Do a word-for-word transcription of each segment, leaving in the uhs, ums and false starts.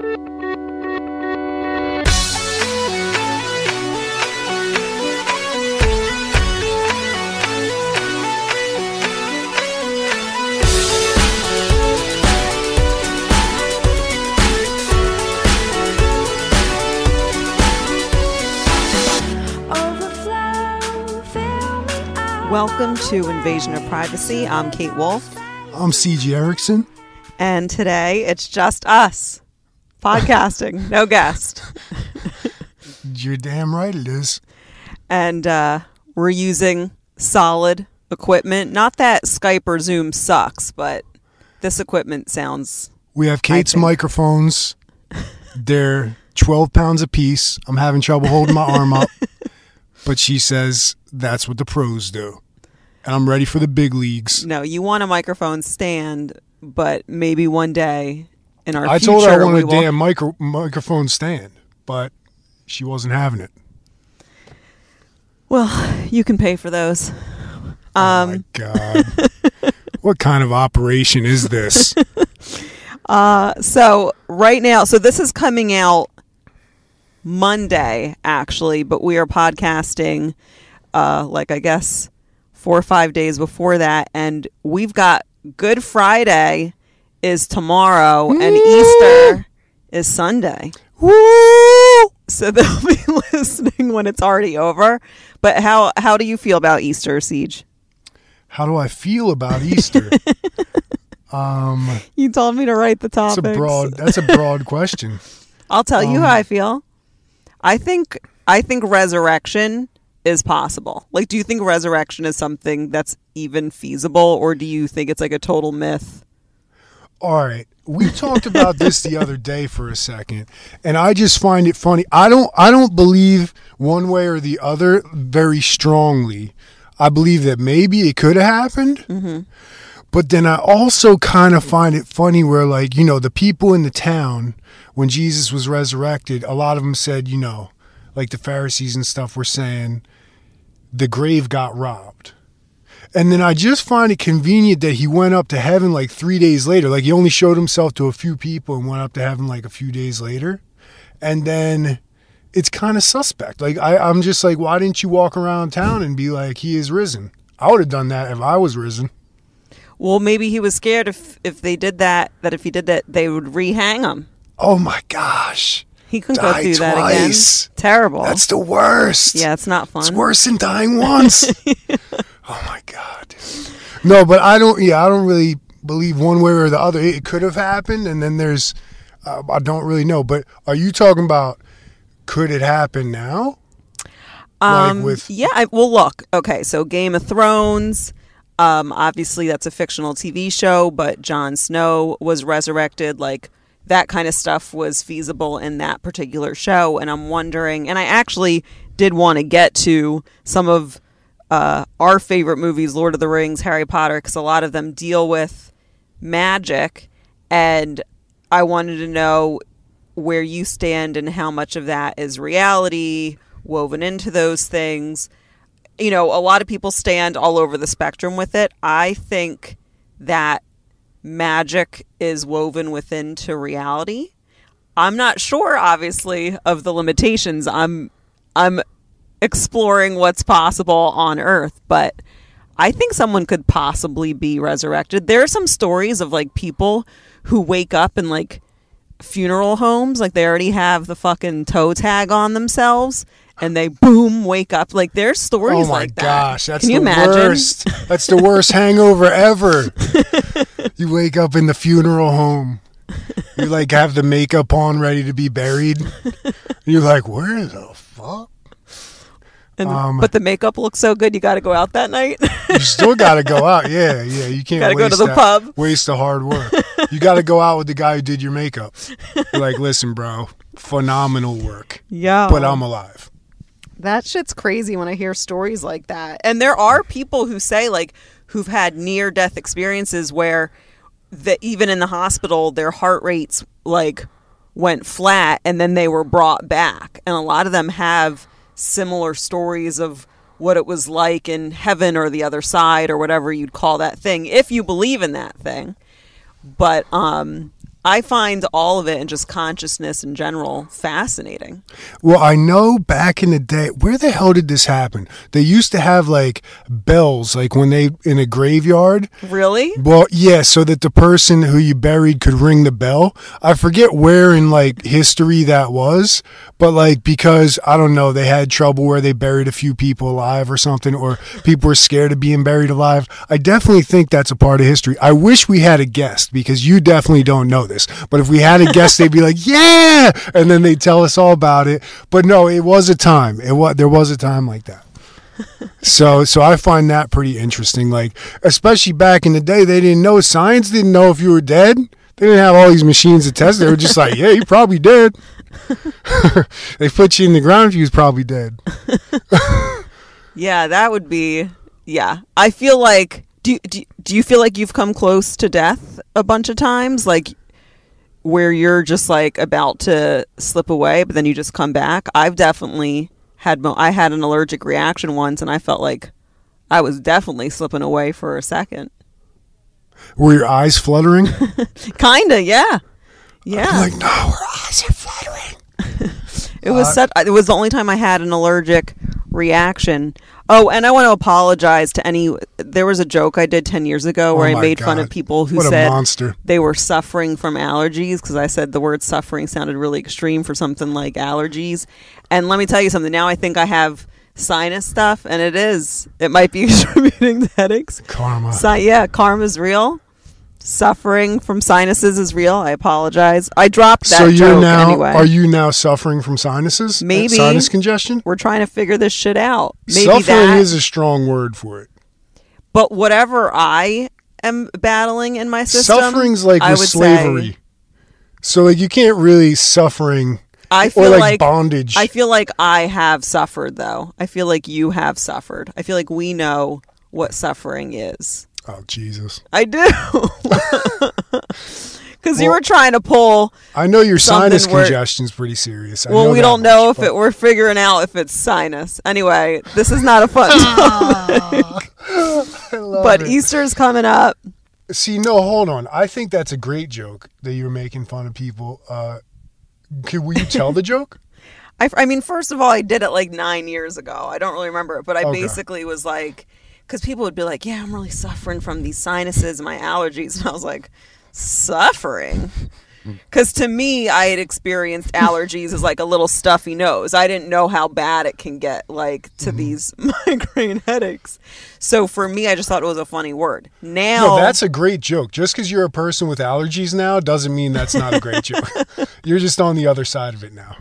Welcome to Invasion of Privacy. I'm Kate Wolf. I'm C G Erickson. And today it's just us podcasting, no guest. You're damn right it is. And uh, we're using solid equipment. Not that Skype or Zoom sucks, but this equipment sounds... We have Kate's microphones. They're twelve pounds apiece. I'm having trouble holding my arm up. But she says that's what the pros do. And I'm ready for the big leagues. No, you want a microphone stand, but maybe one day in our I future... I told her I want a will... damn micro- microphone stand, but she wasn't having it. Well, you can pay for those. Um, oh, my God. What kind of operation is this? uh, so, right now... So, this is coming out Monday, actually, but we are podcasting, uh, like, I guess... four or five days before that, and we've got Good Friday is tomorrow, Woo! And Easter is Sunday. Woo! So they'll be listening when it's already over. But how how do you feel about Easter, Siege? How do I feel about Easter? um, you told me to write the topics. That's a broad. That's a broad question. I'll tell um, you how I feel. I think I think resurrection is possible. Like, do you think resurrection is something that's even feasible, or do you think it's like a total myth? All right. We talked about this the other day for a second, and I just find it funny. I don't I don't believe one way or the other very strongly. I believe that maybe it could have happened, mm-hmm. but then I also kind of find it funny where, like, you know, the people in the town, when Jesus was resurrected, a lot of them said, you know, like the Pharisees and stuff were saying, the grave got robbed. And then I just find it convenient that he went up to heaven like three days later. Like, he only showed himself to a few people and went up to heaven like a few days later. And then it's kind of suspect. Like, I, I'm just like, why didn't you walk around town and be like, he is risen? I would have done that if I was risen. Well, maybe he was scared if, if they did that, that if he did that, they would re-hang him. Oh, my gosh. He couldn't go through that twice. again. Terrible. That's the worst. Yeah, it's not fun. It's worse than dying once. Oh my God. No, but I don't. Yeah, I don't really believe one way or the other. It could have happened, and then there's. Uh, I don't really know. But are you talking about could it happen now? Um. Like with yeah. I, well, look. Okay. So Game of Thrones. Um. Obviously, that's a fictional T V show, but Jon Snow was resurrected. Like, that kind of stuff was feasible in that particular show. And I'm wondering, and I actually did want to get to some of uh, our favorite movies, Lord of the Rings, Harry Potter, because a lot of them deal with magic. And I wanted to know where you stand and how much of that is reality woven into those things. You know, a lot of people stand all over the spectrum with it. I think that magic is woven within to reality. I'm not sure, obviously, of the limitations. I'm I'm exploring what's possible on Earth, but I think someone could possibly be resurrected. There are some stories of like people who wake up in like funeral homes, like they already have the fucking toe tag on themselves, and they boom wake up. Like, there's stories like that. Oh my gosh, that's Can the you imagine? worst. That's the worst hangover ever. You wake up in the funeral home. You like have the makeup on, ready to be buried. You're like, where the fuck? And, um, but the makeup looks so good, you got to go out that night. You still got to go out. Yeah, yeah. You can't Gotta waste go to the that, pub. Waste the hard work. You got to go out with the guy who did your makeup. You're like, listen, bro, phenomenal work. Yeah. But I'm alive. That shit's crazy when I hear stories like that. And there are people who say, like, who've had near-death experiences where that even in the hospital, their heart rates, like, went flat and then they were brought back. And a lot of them have similar stories of what it was like in heaven or the other side or whatever you'd call that thing, if you believe in that thing. But um, I find all of it and just consciousness in general fascinating. Well, I know back in the day, where the hell did this happen? They used to have like bells, like when they in a graveyard. Really? Well, yeah, so that the person who you buried could ring the bell. I forget where in like history that was, but like because I don't know, they had trouble where they buried a few people alive or something, or people were scared of being buried alive. I definitely think that's a part of history. I wish we had a guest because you definitely don't know this. But if we had a guest, they'd be like, "Yeah," and then they'd tell us all about it. But no, it was a time. It was there was a time like that. So, so I find that pretty interesting. Like, especially back in the day, they didn't know. Science didn't know if you were dead. They didn't have all these machines to test. They were just like, "Yeah, you're probably dead." They put you in the ground if you was probably dead. Yeah, that would be. Yeah, I feel like. Do do do you feel like you've come close to death a bunch of times? Like, where you're just like about to slip away, but then you just come back. I've definitely had, mo- I had an allergic reaction once and I felt like I was definitely slipping away for a second. Were your eyes fluttering? Kinda, yeah. Yeah. I'm like, no, her eyes are fluttering. It was Uh, such, it was the only time I had an allergic reaction. Oh, and I want to apologize to any, there was a joke I did ten years ago where Oh I my made fun God. of people who What a said monster. they were suffering from allergies because I said the word suffering sounded really extreme for something like allergies. And let me tell you something, now I think I have sinus stuff, and it is. It might be contributing to headaches. Karma. Si- yeah, karma's real. Suffering from sinuses is real. I apologize. I dropped that So you're joke now, anyway. are you now suffering from sinuses? Maybe. Sinus congestion? We're trying to figure this shit out. Maybe Suffering that. is a strong word for it. But whatever I am battling in my system, Suffering's like I with would slavery. say, So like you can't really suffering I or feel like, like bondage. I feel like I have suffered, though. I feel like you have suffered. I feel like we know what suffering is. oh Jesus. I do. Because you Well, were trying to pull. I know your sinus Something where- congestion's pretty serious. I Well, know we that don't know much, if it. We're figuring out if it's sinus. Anyway, this is not a fun topic. I love But it. Easter's coming up. See, no, hold on. I think that's a great joke that you were making fun of people. Uh, could, will you tell the joke? I, I mean, first of all, I did it like nine years ago. I don't really remember it, but I Okay. basically was like, because people would be like, "Yeah, I'm really suffering from these sinuses and my allergies," and I was like, "Suffering." Because to me, I had experienced allergies as like a little stuffy nose. I didn't know how bad it can get, like to Mm-hmm. these migraine headaches. So for me, I just thought it was a funny word. Now, No, that's a great joke. Just because you're a person with allergies now doesn't mean that's not a great joke. You're just on the other side of it now.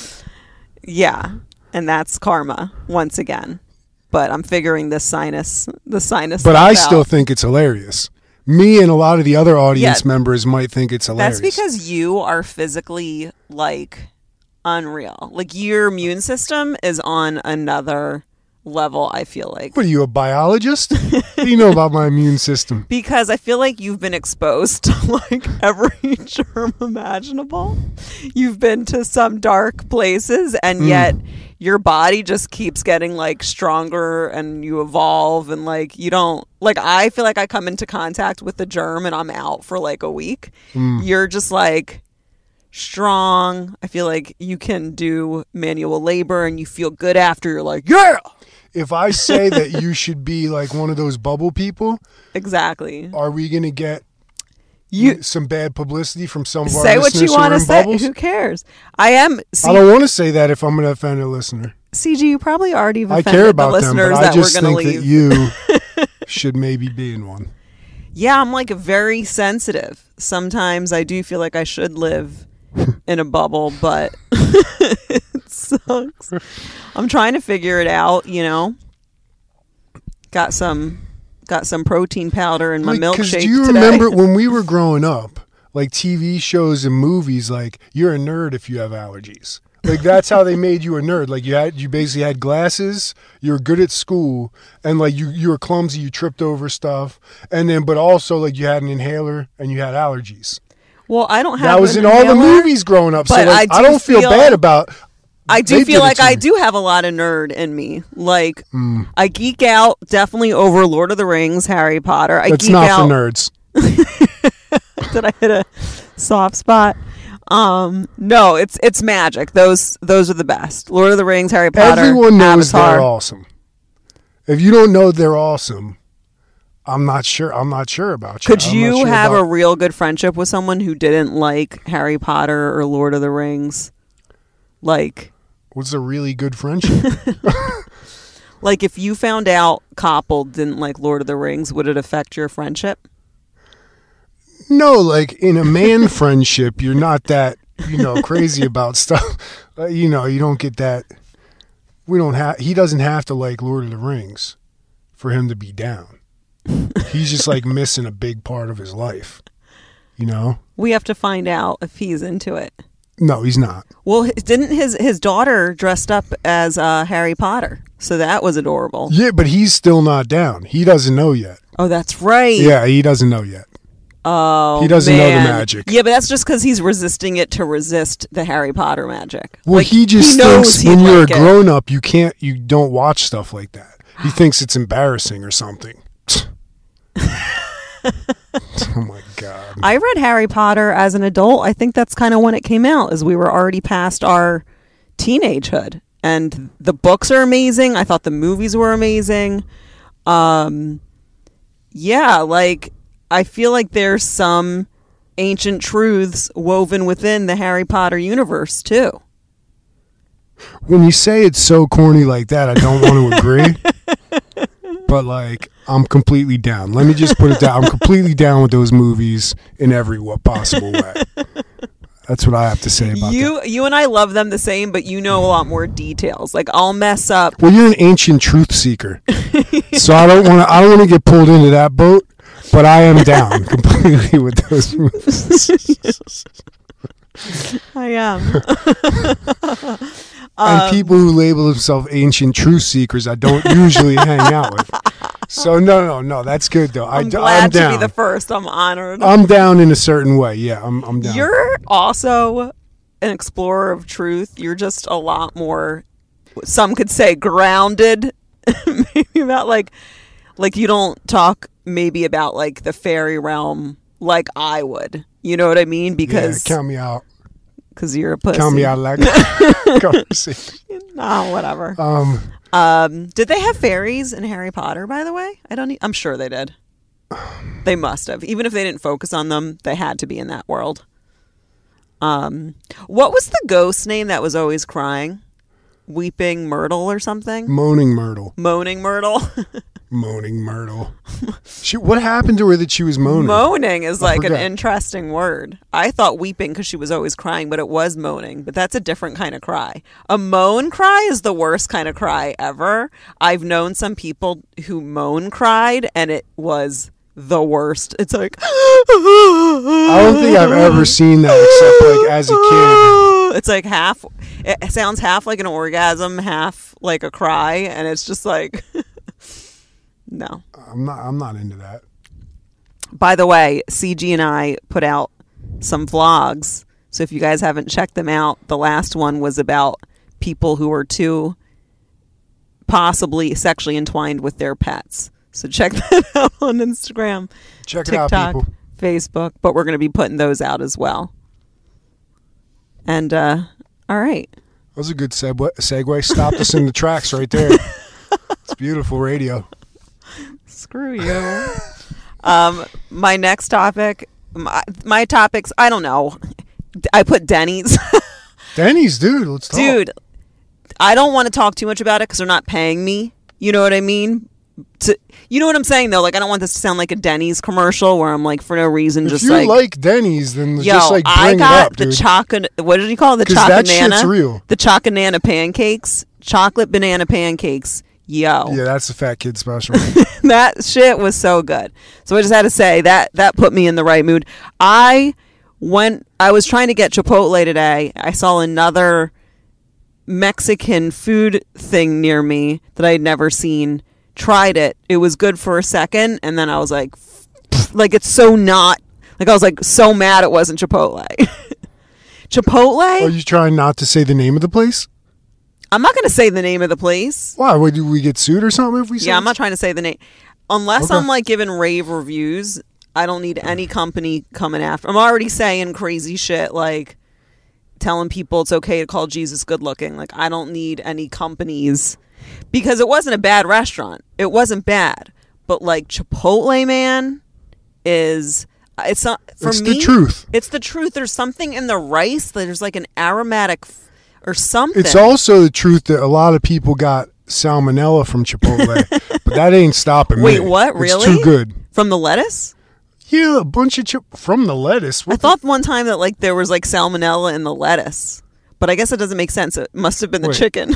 yeah, and that's karma once again. But I'm figuring this sinus, the sinus. But I stuff still out. think it's hilarious. Me and a lot of the other audience Yeah. members might think it's hilarious. That's because you are physically like unreal. Like your immune system is on another level, I feel like. What are you, a biologist? What do you know about my immune system? Because I feel like you've been exposed to like every germ imaginable. You've been to some dark places and yet your body just keeps getting like stronger and you evolve and like you don't like I feel like I come into contact with the germ and I'm out for like a week. You're just like strong. I feel like you can do manual labor and you feel good after. You're like, yeah, If I say that you should be like one of those bubble people, exactly. are we going to get You some bad publicity from some of our say what listeners you who are want to in say. bubbles? Who cares? I am. See, I don't want to say that if I'm going to offend a listener. C G, you probably already have I offended care the about them, listeners but I that just we're going to think leave. that you should maybe be in one. Yeah, I'm like very sensitive. Sometimes I do feel like I should live in a bubble, but it sucks. I'm trying to figure it out, you know. Got some got some protein powder in my Like, 'cause milkshake do you today. remember when we were growing up, like T V shows and movies, like you're a nerd if you have allergies. Like that's how they made you a nerd. Like you had, you basically had glasses. You were good at school, and like you, you were clumsy. You tripped over stuff, and then but also like you had an inhaler and you had allergies. Well, I don't have That was an in all the inhaler, movies growing up. So but like, I I, do don't feel feel- bad about. I do they feel did it like to I me. do have a lot of nerd in me. Like Mm. I geek out definitely over Lord of the Rings, Harry Potter. I That's geek not out. for nerds. Did I hit a soft spot. Um, no, it's it's magic. Those those are the best. Lord of the Rings, Harry Potter, Everyone knows Avatar. they're awesome. If you don't know they're awesome, I'm not sure. I'm not sure about you. Could I'm you not sure have about- a real good friendship with someone who didn't like Harry Potter or Lord of the Rings? Like, What's a really good friendship? like if you found out Koppel didn't like Lord of the Rings, would it affect your friendship? No, like in a man friendship, you're not that, you know, crazy about stuff. Uh, you know, you don't get that. We don't have. He doesn't have to like Lord of the Rings for him to be down. He's just like missing a big part of his life. You know? We have to find out if he's into it. No, he's not. Well, h- didn't his his daughter dressed up as uh, Harry Potter? So that was adorable. Yeah, but he's still not down. He doesn't know yet. Oh, that's right. Yeah, he doesn't know yet. Oh, He doesn't know the man. magic. Yeah, but that's just because he's resisting it to resist the Harry Potter magic. Well, Like, he just knows thinks he'd when you're like a it. grown up, you can't, you don't watch stuff like that. He thinks it's embarrassing or something. Oh my God. I read Harry Potter as an adult. I think that's kind of when it came out, as we were already past our teenagehood. And the books are amazing. I thought the movies were amazing. Um, yeah, like I feel like there's some ancient truths woven within the Harry Potter universe too. When you say it's so corny like that, I don't want to agree. But like, I'm completely down. Let me just put it down. I'm completely down with those movies in every what possible way. That's what I have to say about You that. you and I love them the same, but you know a lot more details. Like I'll mess up. Well, you're an ancient truth seeker, so I don't want to. I don't want to get pulled into that boat. But I am down completely with those movies. I am. And people who label themselves ancient truth seekers, I don't usually hang out with. So no, no, no, that's good though. I, I'm I'm glad to down. be the first. I'm honored. I'm down in a certain way. Yeah, I'm. I'm down. You're also an explorer of truth. You're just a lot more, some could say, grounded. Maybe about like, like you don't talk maybe about like the fairy realm like I would. You know what I mean? Because yeah, count me out. because you're a pussy. Count me out like conversation. No, whatever. Um, Um, did they have fairies in Harry Potter? By the way, I don't. E- I'm sure they did. They must have. Even if they didn't focus on them, they had to be in that world. Um, what was the ghost name that was always crying? Weeping Myrtle or something? moaning Myrtle. Moaning Myrtle. Moaning Myrtle. She. What happened to her that she was moaning? Moaning is like an forgot. interesting word. I thought weeping because she was always crying, but it was moaning. But that's a different kind of cry. A moan cry is the worst kind of cry ever. I've known some people who moan cried, and it was the worst. It's like I don't think I've ever seen that except like as a kid. It's like half. It sounds half like an orgasm, half like a cry, and it's just like no. I'm not. I'm not into that. By the way, C G and I put out some vlogs. So if you guys haven't checked them out, the last one was about people who are too possibly sexually entwined with their pets. So check that out on Instagram, Check it TikTok, out, people. Facebook. But we're going to be putting those out as well. And, uh, all right. That was a good segue. segue. Stopped us in the tracks right there. It's beautiful radio. Screw you. um, my next topic, my, my topics, I don't know. I put Denny's. Denny's, dude. Let's talk. Dude, I don't want to talk too much about it because they're not paying me. You know what I mean? To, you know what I'm saying, though? Like, I don't want this to sound like a Denny's commercial where I'm like, for no reason, if just you like, like, Denny's, then yo, just like bring I got it up, the dude. chocolate, what did you call it? The 'Cause that chocolate shit's real. The chocolate pancakes. Chocolate banana pancakes. Yo. Yeah, that's the fat kid special. That shit was so good. So I just had to say that that put me in the right mood. I went, I was trying to get Chipotle today. I saw another Mexican food thing near me that I had never seen. Tried it. It was good for a second. And then I was like, like, it's so not, like, I was like so mad it wasn't Chipotle. Chipotle? Are you trying not to say the name of the place? I'm not going to say the name of the place. Why? Would we get sued or something if we say Yeah, I'm not trying to say the name. Unless Okay. I'm like giving rave reviews, I don't need any company coming after. I'm already saying crazy shit like telling people it's okay to call Jesus good looking. Like, I don't need any companies because it wasn't a bad restaurant. It wasn't bad. But like Chipotle, man, is it's not for it's me. It's the truth. It's the truth. There's something in the rice. There's like an aromatic f- or something. It's also the truth that a lot of people got salmonella from Chipotle, but that ain't stopping Wait, me. what? Really? It's too good. From the lettuce? Yeah, a bunch of chip from the lettuce. What I the- thought one time that like there was like salmonella in the lettuce, but I guess it doesn't make sense. It must have been the Wait. chicken.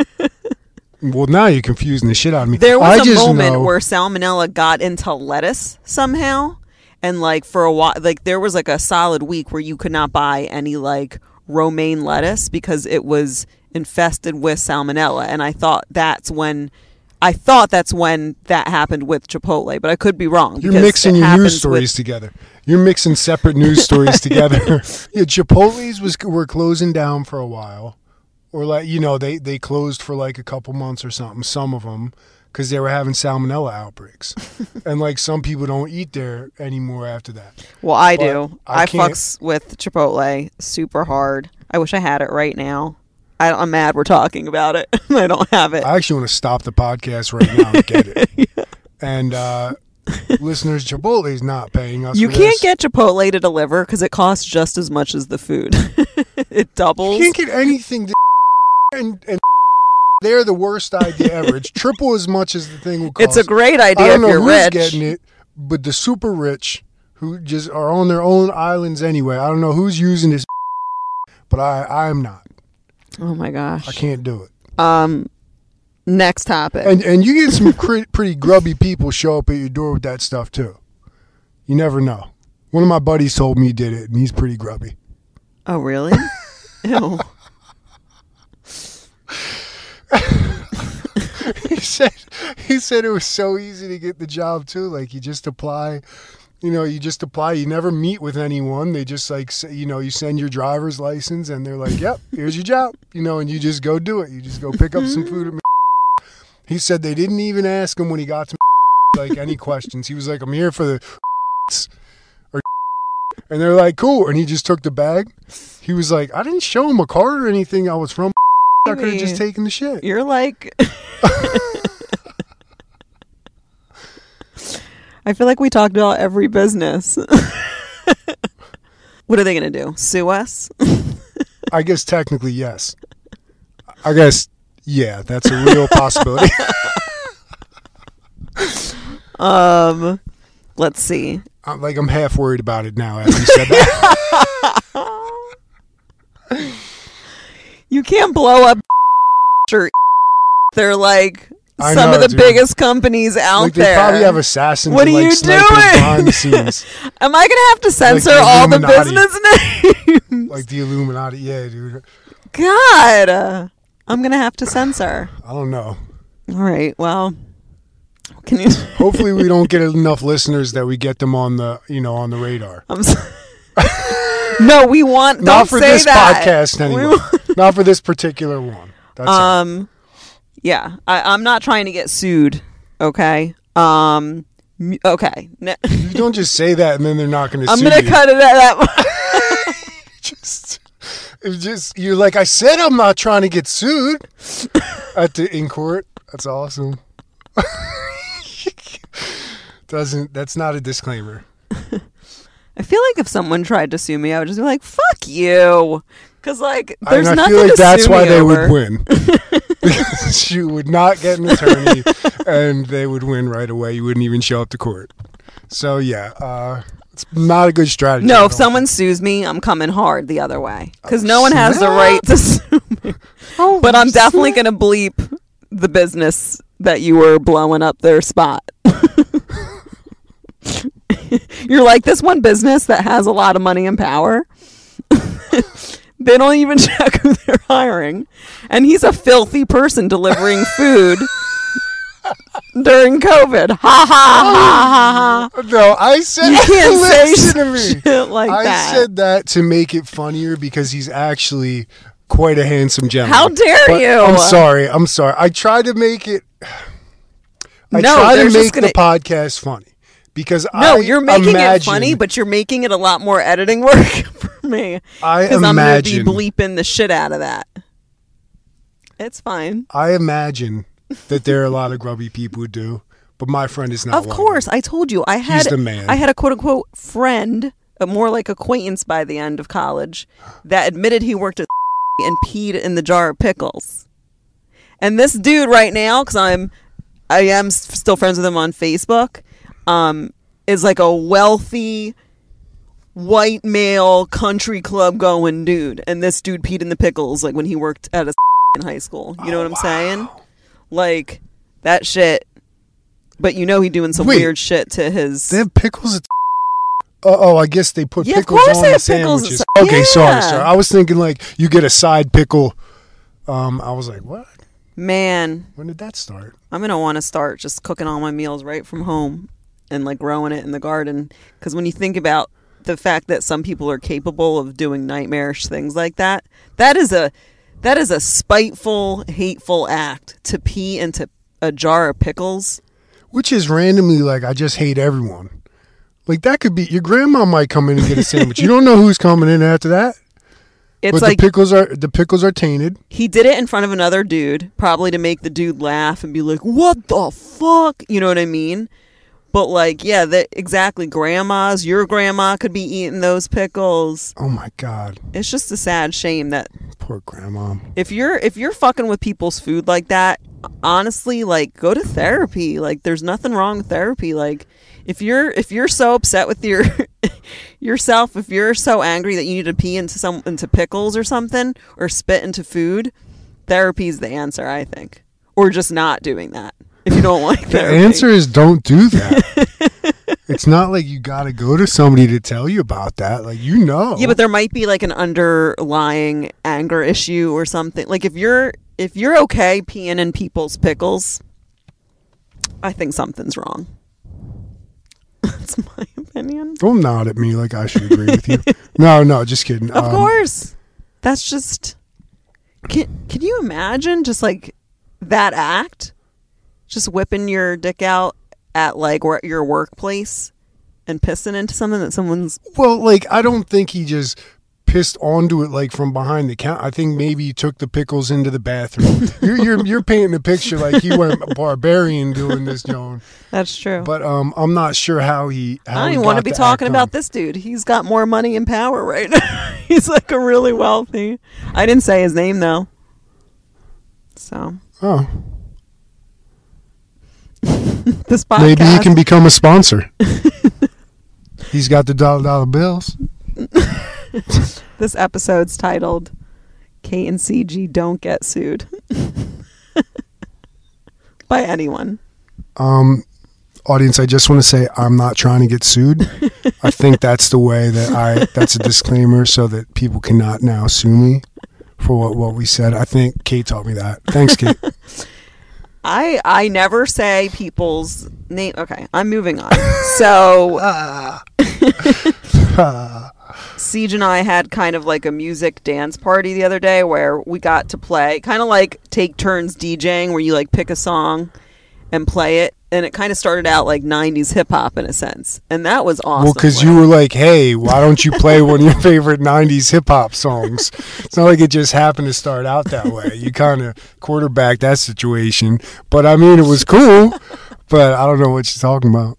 Well, now you're confusing the shit out of me. There was I a just moment know, where salmonella got into lettuce somehow, and like for a while, like there was like a solid week where you could not buy any like romaine lettuce because it was infested with salmonella, and I thought that's when. I thought that's when that happened with Chipotle, but I could be wrong. You're because mixing it your happens news stories with- together. You're mixing separate news stories together. Yeah, Chipotle's was were closing down for a while, or like you know they they closed for like a couple months or something. Some of them because they were having salmonella outbreaks, and like some people don't eat there anymore after that. Well, I But do. I I, can't- fucks with Chipotle super hard. I wish I had it right now. I, I'm mad we're talking about it. I don't have it. I actually want to stop the podcast right now and get it. yeah. And uh, listeners, Chipotle's not paying us. You for can't this. get Chipotle to deliver because it costs just as much as the food. It doubles. You can't get anything. To and, and they're the worst idea ever. It's triple as much as the thing will cost. It's a great I idea don't if know you're who's rich. getting it, but the super rich who just are on their own islands anyway. I don't know who's using this, but I I am not. Oh my gosh. I can't do it. Um, next topic. And and you get some cre- pretty grubby people show up at your door with that stuff too. You never know. One of my buddies told me he did it, and he's pretty grubby. Oh really? Ew. he said he said it was so easy to get the job too. Like you just apply. You know, you just apply. You never meet with anyone. They just like, say, you know, you send your driver's license and they're like, yep, here's your job. You know, and you just go do it. You just go pick up some food at me. He said they didn't even ask him when he got to me, like any questions. He was like, I'm here for the or and they're like, cool. And he just took the bag. He was like, I didn't show him a card or anything. I was from I could have just taken the shit. You're like... I feel like we talked about every business. What are they going to do? Sue us? I guess technically, yes. I guess, yeah, that's a real possibility. um, let's see. I'm, like, I'm half worried about it now after you said that. You can't blow up or they're like... I Some know, of the dude. biggest companies out like, they there. probably have assassins What and, are like, you snipers doing? behind the scenes. Am I going to have to censor the all the Illuminati. business names? Like the Illuminati. Yeah, dude. God. uh, I'm going to have to censor. I don't know. All right. Well, can you... Hopefully we don't get enough listeners that we get them on the, you know, on the radar. I'm so... No, we want... Don't Not for say this that. podcast anyway. We- Not for this particular one. That's all. Um... Yeah, I, I'm not trying to get sued. Okay. Um. m- Okay. Ne- You don't just say that and then they're not going to I'm sue gonna you. cut it at that. just, it's just you're like, I said I'm not trying to get sued at the in court. That's awesome. Doesn't that's not a disclaimer. I feel like if someone tried to sue me, I would just be like, "Fuck you," because like there's and I nothing feel like to that's sue why me they over. would win. Because you would not get an attorney and they would win right away. You wouldn't even show up to court. So yeah, uh, it's not a good strategy. I No, if don't someone think. sues me, I'm coming hard the other way because Oh, no one has the snap. right to sue me. Oh, But I'm definitely snap. gonna bleep the business that you were blowing up their spot. You're like, this one business that has a lot of money and power. They don't even check who they're hiring. And he's a filthy person delivering food during COVID. Ha ha ha ha ha. No, I said You can't say listen to me. shit like I that. said that to make it funnier because he's actually quite a handsome gentleman. How dare But you? I'm sorry. I'm sorry. I tried to make it. I No, try they're to just make gonna- the podcast funny Because no, I you're making imagine, it funny, but you're making it a lot more editing work for me. I Because I'm going to imagine. be bleeping the shit out of that. It's fine. I imagine that there are a lot of grubby people who do, but my friend is not Of one course, of them. I told you I had the man. I had a quote unquote friend, a more like acquaintance by the end of college, that admitted he worked at and peed in the jar of pickles. And this dude right now, because I'm I am s- still friends with him on Facebook, um, is like a wealthy white male country club going dude, and this dude peed in the pickles like when he worked at a in high school. You know Oh, what I'm wow. saying? Like that shit. But you know he doing some Wait. weird shit to his. They have pickles at Oh, oh, I guess they put Yeah, of pickles course on they the have pickles sandwiches. at- Okay, sorry, Yeah. sorry. I was thinking like you get a side pickle. Um, I was like, what? Man, When did that start? I'm gonna want to start just cooking all my meals right from home and like growing it in the garden. Because when you think about the fact that some people are capable of doing nightmarish things like that, that is a that is a spiteful, hateful act to pee into a jar of pickles. Which is randomly like, I just hate everyone. Like that could be your grandma might come in and get a sandwich. You don't know who's coming in after that. It's but like the pickles are the pickles are tainted. he did it in front of another dude, probably to make the dude laugh and be like, "What the fuck?" You know what I mean? But like, yeah, that exactly. Grandmas, your grandma could be eating those pickles. Oh my god, It's just a sad shame that poor grandma. if you're if you're fucking with people's food like that, honestly, like go to therapy. Like there's nothing wrong with therapy. Like if you're if you're so upset with your yourself, if you're so angry that you need to pee into some into pickles or something or spit into food, therapy's the answer, I think. Or just not doing that if you don't like The therapy. answer is don't do that. It's not like you got to go to somebody to tell you about that. Like you know. Yeah, but there might be like an underlying anger issue or something. Like if you're if you're okay peeing in people's pickles, I think something's wrong. That's my opinion. Don't nod at me like I should agree with you. No, no, just kidding. Of Um, course. That's just can can you imagine just like that act? Just whipping your dick out at like wor- your workplace and pissing into something that someone's Well, like I don't think he just pissed onto it like from behind the counter. I think maybe he took the pickles into the bathroom. you're you're you're painting a picture like he went barbarian doing this, Joan. That's true. But um, I'm not sure how he. How I don't he even want to got be the talking act about on. this dude. He's got more money and power right now. He's like a really wealthy. I didn't say his name though. So Oh, this podcast. maybe he can become a sponsor. He's got the dollar dollar bills. This episode's titled "Kate and C G Don't Get Sued" by anyone. Um, audience, I just want to say I'm not trying to get sued. I think that's the way that I. That's a disclaimer so that people cannot now sue me for what what we said. I think Kate taught me that. Thanks, Kate. I I never say people's name. Okay, I'm moving on. So. Siege and I had kind of like a music dance party the other day where we got to play, kind of like take turns DJing, where you like pick a song and play it, and it kind of started out like nineties hip hop in a sense, and that was awesome. Well, because you were like, "Hey, why don't you play one of your favorite nineties hip hop songs?" It's not like it just happened to start out that way. You kind of quarterbacked that situation, but I mean, it was cool. But I don't know what you're talking about.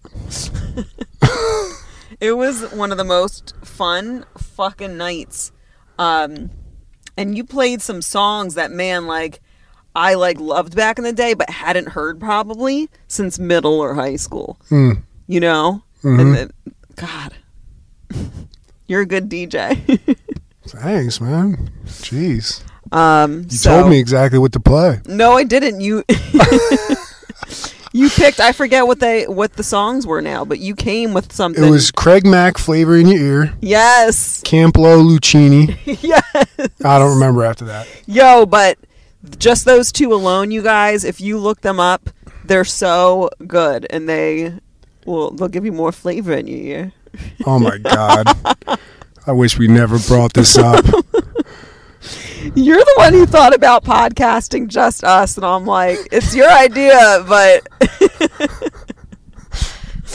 It was one of the most fun fucking nights. Um, and you played some songs that, man, like, I, like, loved back in the day, but hadn't heard probably since middle or high school. Mm. You know? Mhm. And the, God. You're a good D J. Thanks, man. Jeez. um, You so, told me exactly what to play. No, I didn't. You... You picked, I forget what they what the songs were now, but you came with something. It was Craig Mack, Flavor in Your Ear. Yes. Camplo Lucchini. Yes. I don't remember after that. Yo, but just those two alone, you guys, if you look them up, they're so good, and they will they'll give you more flavor in your ear. Oh my God. I wish we never brought this up. You're the one who thought about podcasting just us, and I'm like, it's your idea, but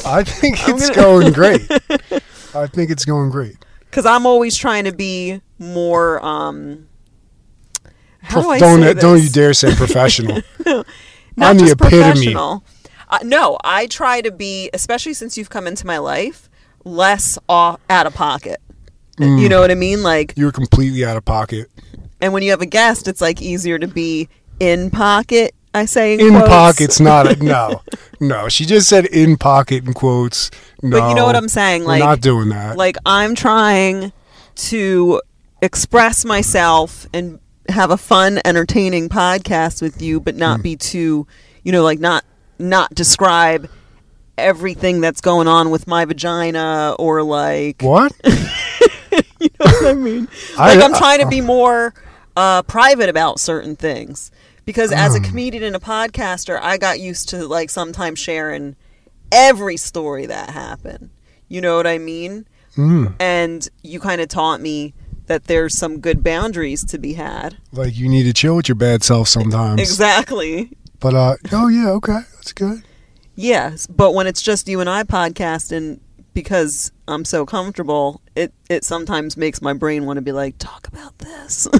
I think I'm it's gonna- going great. I think it's going great. Because I'm always trying to be more. Um, how do I don't say don't this? you dare say professional. Not I'm the just epitome. professional. Uh, no, I try to be, especially since you've come into my life, less off, out of pocket. Mm. You know what I mean? Like, You're completely out of pocket. and when you have a guest, it's like easier to be in pocket. I say in, In quotes. pocket's not a no. No, she just said in pocket in quotes. No. But you know what I'm saying? We're Like, not doing that. Like, I'm trying to express myself and have a fun, entertaining podcast with you, but not Mm. be too, you know, like not not describe everything that's going on with my vagina or like What? you know what I mean? I- Like I'm trying I- to be more uh, private about certain things because as a Mm. comedian and a podcaster, I got used to like sometimes sharing every story that happened. You know what I mean? Mm. And you kind of taught me that there's some good boundaries to be had. Like you need to chill with your bad self sometimes. Exactly. But uh oh yeah, okay. That's good. Yes, but when it's just you and I podcast, and because I'm so comfortable, it, it sometimes makes my brain want to be like, talk about this.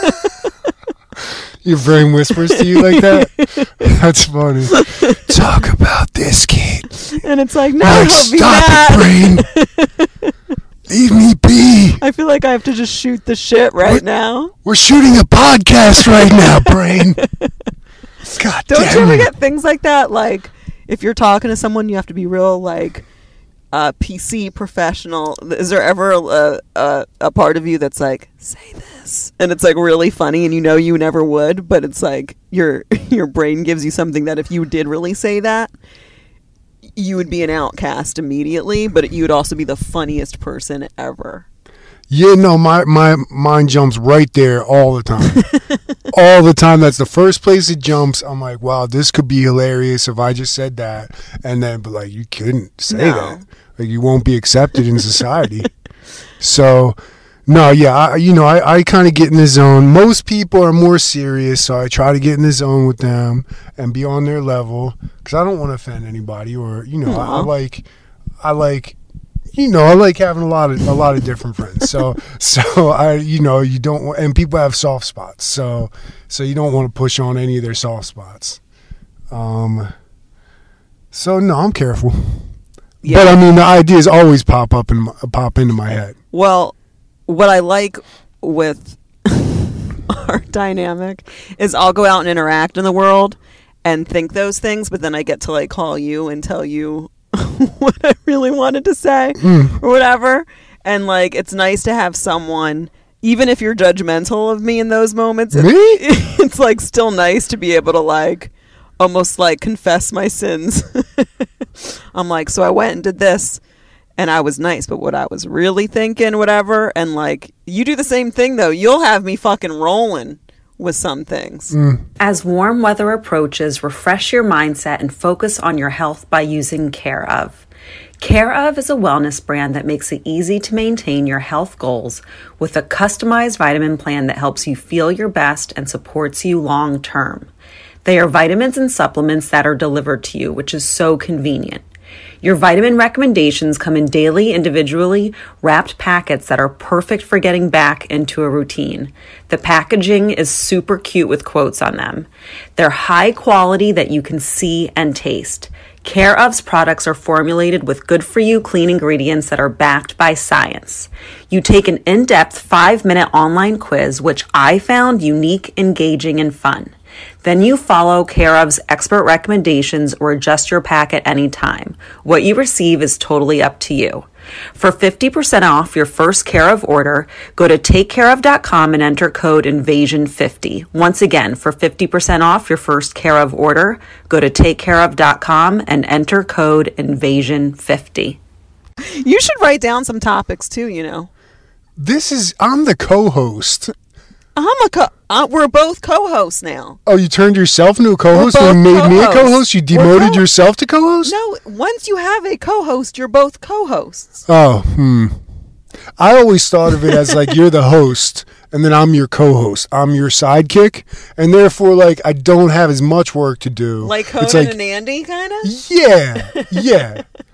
Your brain whispers to you like that? That's funny. Talk about this, kid. And it's like, no, Like, don't be stop mad. it, brain. Leave me be. I feel like I have to just shoot the shit right What? now. We're shooting a podcast right now, brain. God Don't damn you ever it. get things like that? Like, if you're talking to someone, you have to be real, like, uh, P C professional. Is there ever a, a, a part of you that's like, say this? And it's, like, really funny, and you know you never would, but it's like your your brain gives you something that if you did really say that, you would be an outcast immediately, but you would also be the funniest person ever. Yeah, no, my, my mind jumps right there all the time. all the time. That's the first place it jumps. I'm like, wow, this could be hilarious if I just said that. And then, but like, you couldn't say No. that. Like, you won't be accepted in society. So, no, yeah, I, you know, I, I kind of get in the zone. Most people are more serious, so I try to get in the zone with them and be on their level because I don't want to offend anybody or, you know, I, I Aw. like, I like, you know, I like having a lot of a lot of different friends. So, so I, you know, you don't, want, and people have soft spots. So, so you don't want to push on any of their soft spots. Um. So no, I'm careful. Yeah. But I mean, the ideas always pop up and pop into my head. Well, what I like with our dynamic is I'll go out and interact in the world and think those things, but then I get to like call you and tell you what I really wanted to say Mm. or whatever. And like, it's nice to have someone, even if you're judgmental of me in those moments, Me? it's, it's like still nice to be able to like almost like confess my sins. I'm like, so I went and did this and I was nice, but what I was really thinking, whatever. And like, you do the same thing though. You'll have me fucking rolling with some things. Mm. As warm weather approaches, refresh your mindset and focus on your health by using Care of. Care of is a wellness brand that makes it easy to maintain your health goals with a customized vitamin plan that helps you feel your best and supports you long term. They are vitamins and supplements that are delivered to you, which is so convenient. Your vitamin recommendations come in daily, individually wrapped packets that are perfect for getting back into a routine. The packaging is super cute with quotes on them. They're high quality that you can see and taste. Care of's products are formulated with good-for-you clean ingredients that are backed by science. You take an in-depth five-minute online quiz, which I found unique, engaging, and fun. Then you follow Care of's expert recommendations or adjust your pack at any time. What you receive is totally up to you. For fifty percent off your first Care of order, go to take care of dot com and enter code invasion fifty. Once again, for fifty percent off your first Care of order, go to take care of dot com and enter code invasion fifty. You should write down some topics too, you know. This is, I'm the co-host. I'm a co- uh, we're both co-hosts now. Oh, you turned yourself into a co-host We're and both made me a co-hosts. co-host? You We're demoted co- yourself to co-host? No, once you have a co-host, you're both co-hosts. Oh, hmm. I always thought of it as like you're the host and then I'm your co-host. I'm your sidekick. And therefore, like, I don't have as much work to do. Like Conan It's like, and Andy, kind of? yeah, yeah.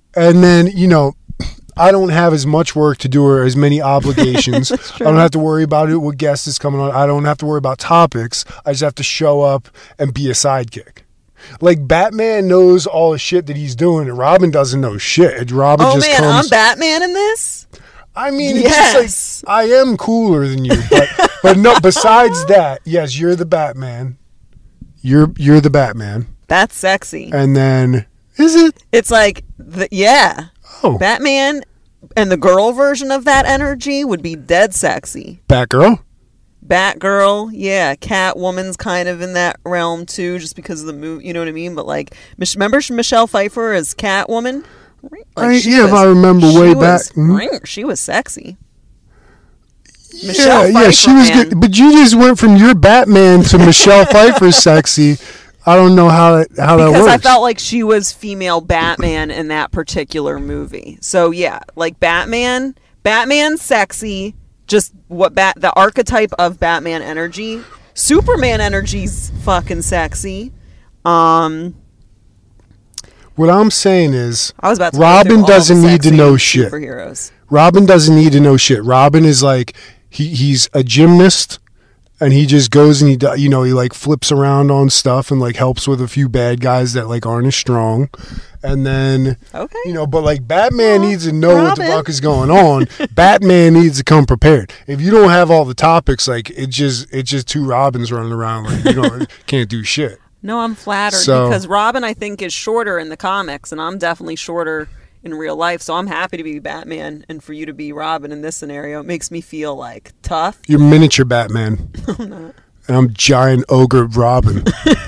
And then, you know, I don't have as much work to do or as many obligations. I don't have to worry about it, what guest is coming on. I don't have to worry about topics. I just have to show up and be a sidekick. Like, Batman knows all the shit that he's doing, and Robin doesn't know shit. Robin oh, just man, comes. I'm Batman in this? I mean, it's yes. just like, I am cooler than you. But, but no, besides that, yes, you're the Batman. You're you're the Batman. That's sexy. And then, is it? It's like, the, yeah. Oh. Batman and the girl version of that energy would be dead sexy. Batgirl? Batgirl, yeah. Catwoman's kind of in that realm too, just because of the movie, you know what I mean? But like, remember Michelle Pfeiffer as Catwoman? Like, I, she yeah, was, if I remember way back. Was, Mm-hmm. She was sexy. Yeah, Michelle yeah, Pfeiffer, she was man. good. But you just went from your Batman to Michelle Pfeiffer's sexy. I don't know how that, how that works. Because I felt like she was female Batman in that particular movie. So yeah, like Batman, Batman's sexy. Just what bat the archetype of Batman energy. Superman energy's fucking sexy. Um, what I'm saying is, I was about to Robin go through all doesn't the need to sexy know shit. Superheroes. Robin doesn't need to know shit. Robin is like he he's a gymnast. And he just goes and he, do- you know, he like flips around on stuff and like helps with a few bad guys that like aren't as strong. And then, Okay. you know, but like Batman Aw, needs to know what the Robin. fuck is going on. Batman needs to come prepared. If you don't have all the topics, like it just, it's just two Robins running around. Like you don't, can't do shit. No, I'm flattered So- because Robin, I think, is shorter in the comics, and I'm definitely shorter in real life. So I'm happy to be Batman, and for you to be Robin in this scenario, it makes me feel like tough. You're miniature Batman. And I'm giant ogre Robin.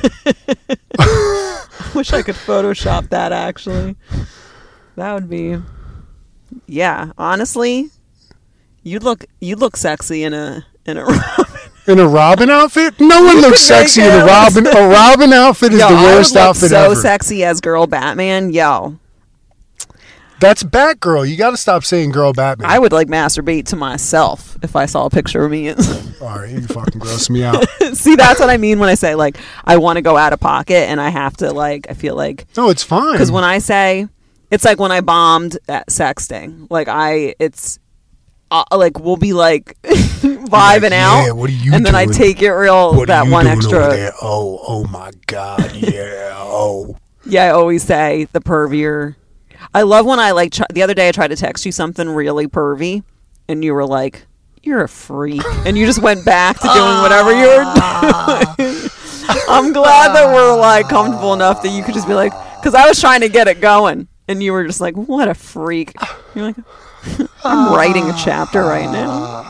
Wish I could Photoshop that. Actually, that would be. Yeah, honestly, you look you look sexy in a in a Robin. In a Robin outfit? No one looks could make sexy in a it. Robin. A Robin outfit is Yo, the I would worst look outfit so ever. sexy as girl Batman. Yo, That's Batgirl. You got to stop saying girl Batman. I would like masturbate to myself if I saw a picture of me. All right, you fucking gross me out. See, that's what I mean when I say like I want to go out of pocket and I have to like I feel like No, it's fine. because when I say it's like when I bombed at sexting, like I it's uh, like we'll be like vibing like, out, yeah, what are you and then I doing? take it real What are that you one doing over extra. there? Oh, oh my God, yeah, oh. Yeah, I always say the pervier. I love when I like tr- the other day I tried to text you something really pervy, and you were like, "You're a freak," and you just went back to doing whatever you were doing. I'm glad that we're like comfortable enough that you could just be like, because I was trying to get it going, and you were just like, "What a freak!" You're like, "I'm writing a chapter right now."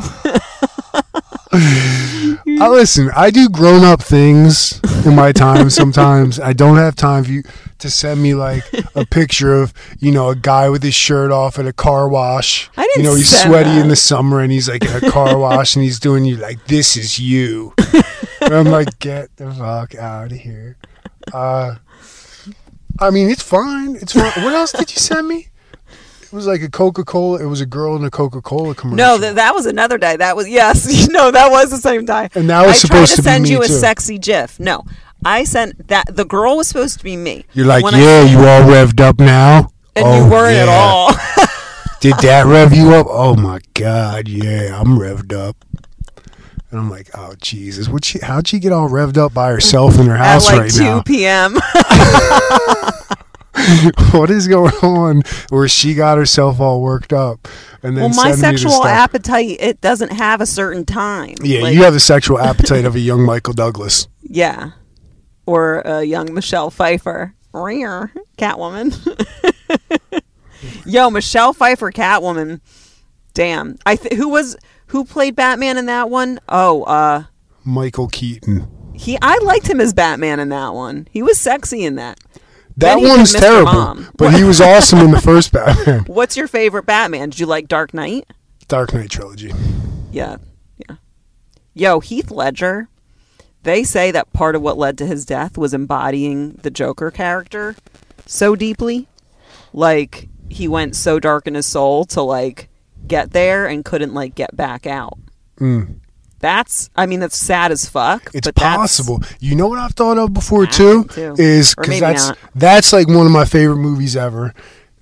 I listen. I do grown up things in my time. Sometimes I don't have time for you to send me like a picture of you know a guy with his shirt off at a car wash. I didn't You know he's send sweaty that. in the summer and he's like at a car wash and he's doing you like this is you. And I'm like get the fuck out of here. Uh, I mean it's fine. It's fine. What else did you send me? It was like a Coca-Cola. It was a girl in a Coca-Cola commercial. No, th- that was another day. That was yes, no, that was the same time. And that was I supposed tried to to be send me, you a too. sexy GIF. No, I sent that. The girl was supposed to be me. You're like, When I yeah, sent- you all revved up now? and Oh, you weren't at yeah. all. Did that rev you up? Oh my God, yeah, I'm revved up. And I'm like, oh Jesus, what she? How'd she get all revved up by herself in her At house like right two now? p.m. What is going on? Where she got herself all worked up and then Well, my sending me the sexual stuff. appetite it doesn't have a certain time. Yeah, Like, you have the sexual appetite of a young Michael Douglas. yeah, or a young Michelle Pfeiffer, Rear Catwoman. Yo, Michelle Pfeiffer, Catwoman. Damn, I th- who was who played Batman in that one? Oh, uh. Michael Keaton. He, I liked him as Batman in that one. He was sexy in that. That Then he one's did Mister terrible, Mom. but he was awesome in the first Batman. What's your favorite Batman? Did you like Dark Knight? Dark Knight trilogy. Yeah, yeah. Yo, Heath Ledger. They say that part of what led to his death was embodying the Joker character so deeply. Like, he went so dark in his soul to, like, get there and couldn't, like, get back out. Mm. That's, I mean, that's sad as fuck. It's but that's- possible. You know what I've thought of before Yeah, too? too. Is Or because maybe that's not. that's like one of my favorite movies ever.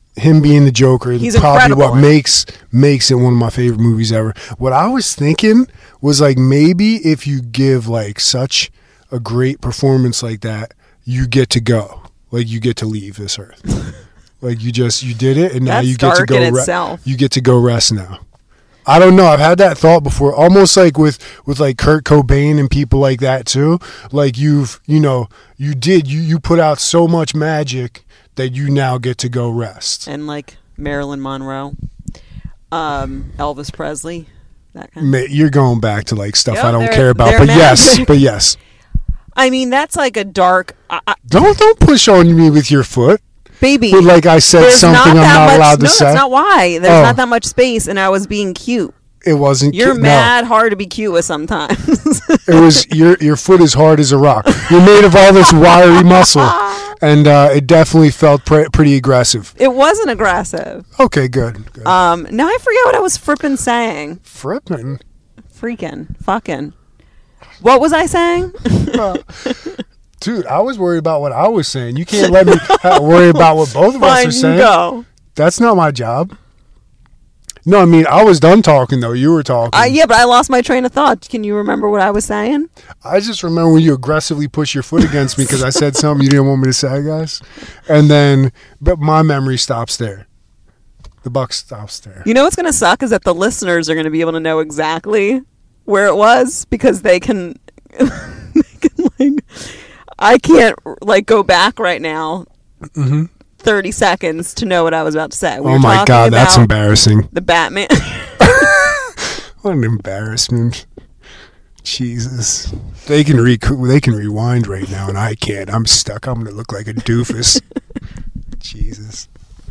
him being the Joker, He's probably incredible what in it. makes makes it one of my favorite movies ever. What I was thinking was like maybe if you give like such a great performance like that, you get to go, like you get to leave this earth, like you just you did it, and now That's you get to dark go. in re- itself. You get to go rest now. I don't know. I've had that thought before, almost like with, with like Kurt Cobain and people like that too. Like you've, you know, you did, you, you put out so much magic that you now get to go rest. And like Marilyn Monroe, um, Elvis Presley, that kind of. Ma- You're going back to like stuff Yep, I don't they're- care about, they're but yes, magic. but yes. I mean, that's like a dark, I, I, Don't, don't push on me with your foot. baby. But like I said there's something not I'm that not much, allowed to no, say. that's not why. There's Oh. not that much space, and I was being cute. It wasn't. You're cu- mad hard to be cute with sometimes. No, it was your your foot is hard as a rock. You're made of all this wiry muscle, and uh, it definitely felt pre- pretty aggressive. It wasn't aggressive. Okay, good. good. Um, now I forget what I was frippin' saying. Frippin'. Freaking, fucking. What was I saying? Dude, I was worried about what I was saying. You can't let me uh, worry about what both of us Fine, are you saying. go. That's not my job. No, I mean, I was done talking, though. You were talking. Uh, yeah, but I lost my train of thought. Can you remember what I was saying? I just remember when you aggressively pushed your foot against me because I said something you didn't want me to say, guys. And then, but my memory stops there. The buck stops there. You know what's going to suck is that the listeners are going to be able to know exactly where it was because they can, they can like, I can't like go back right now Mm-hmm. thirty seconds to know what I was about to say. We Oh were my talking God, that's about embarrassing. The Batman. What an embarrassment. Jesus. They can re- they can rewind right now, and I can't. I'm stuck. I'm going to look like a doofus. Jesus.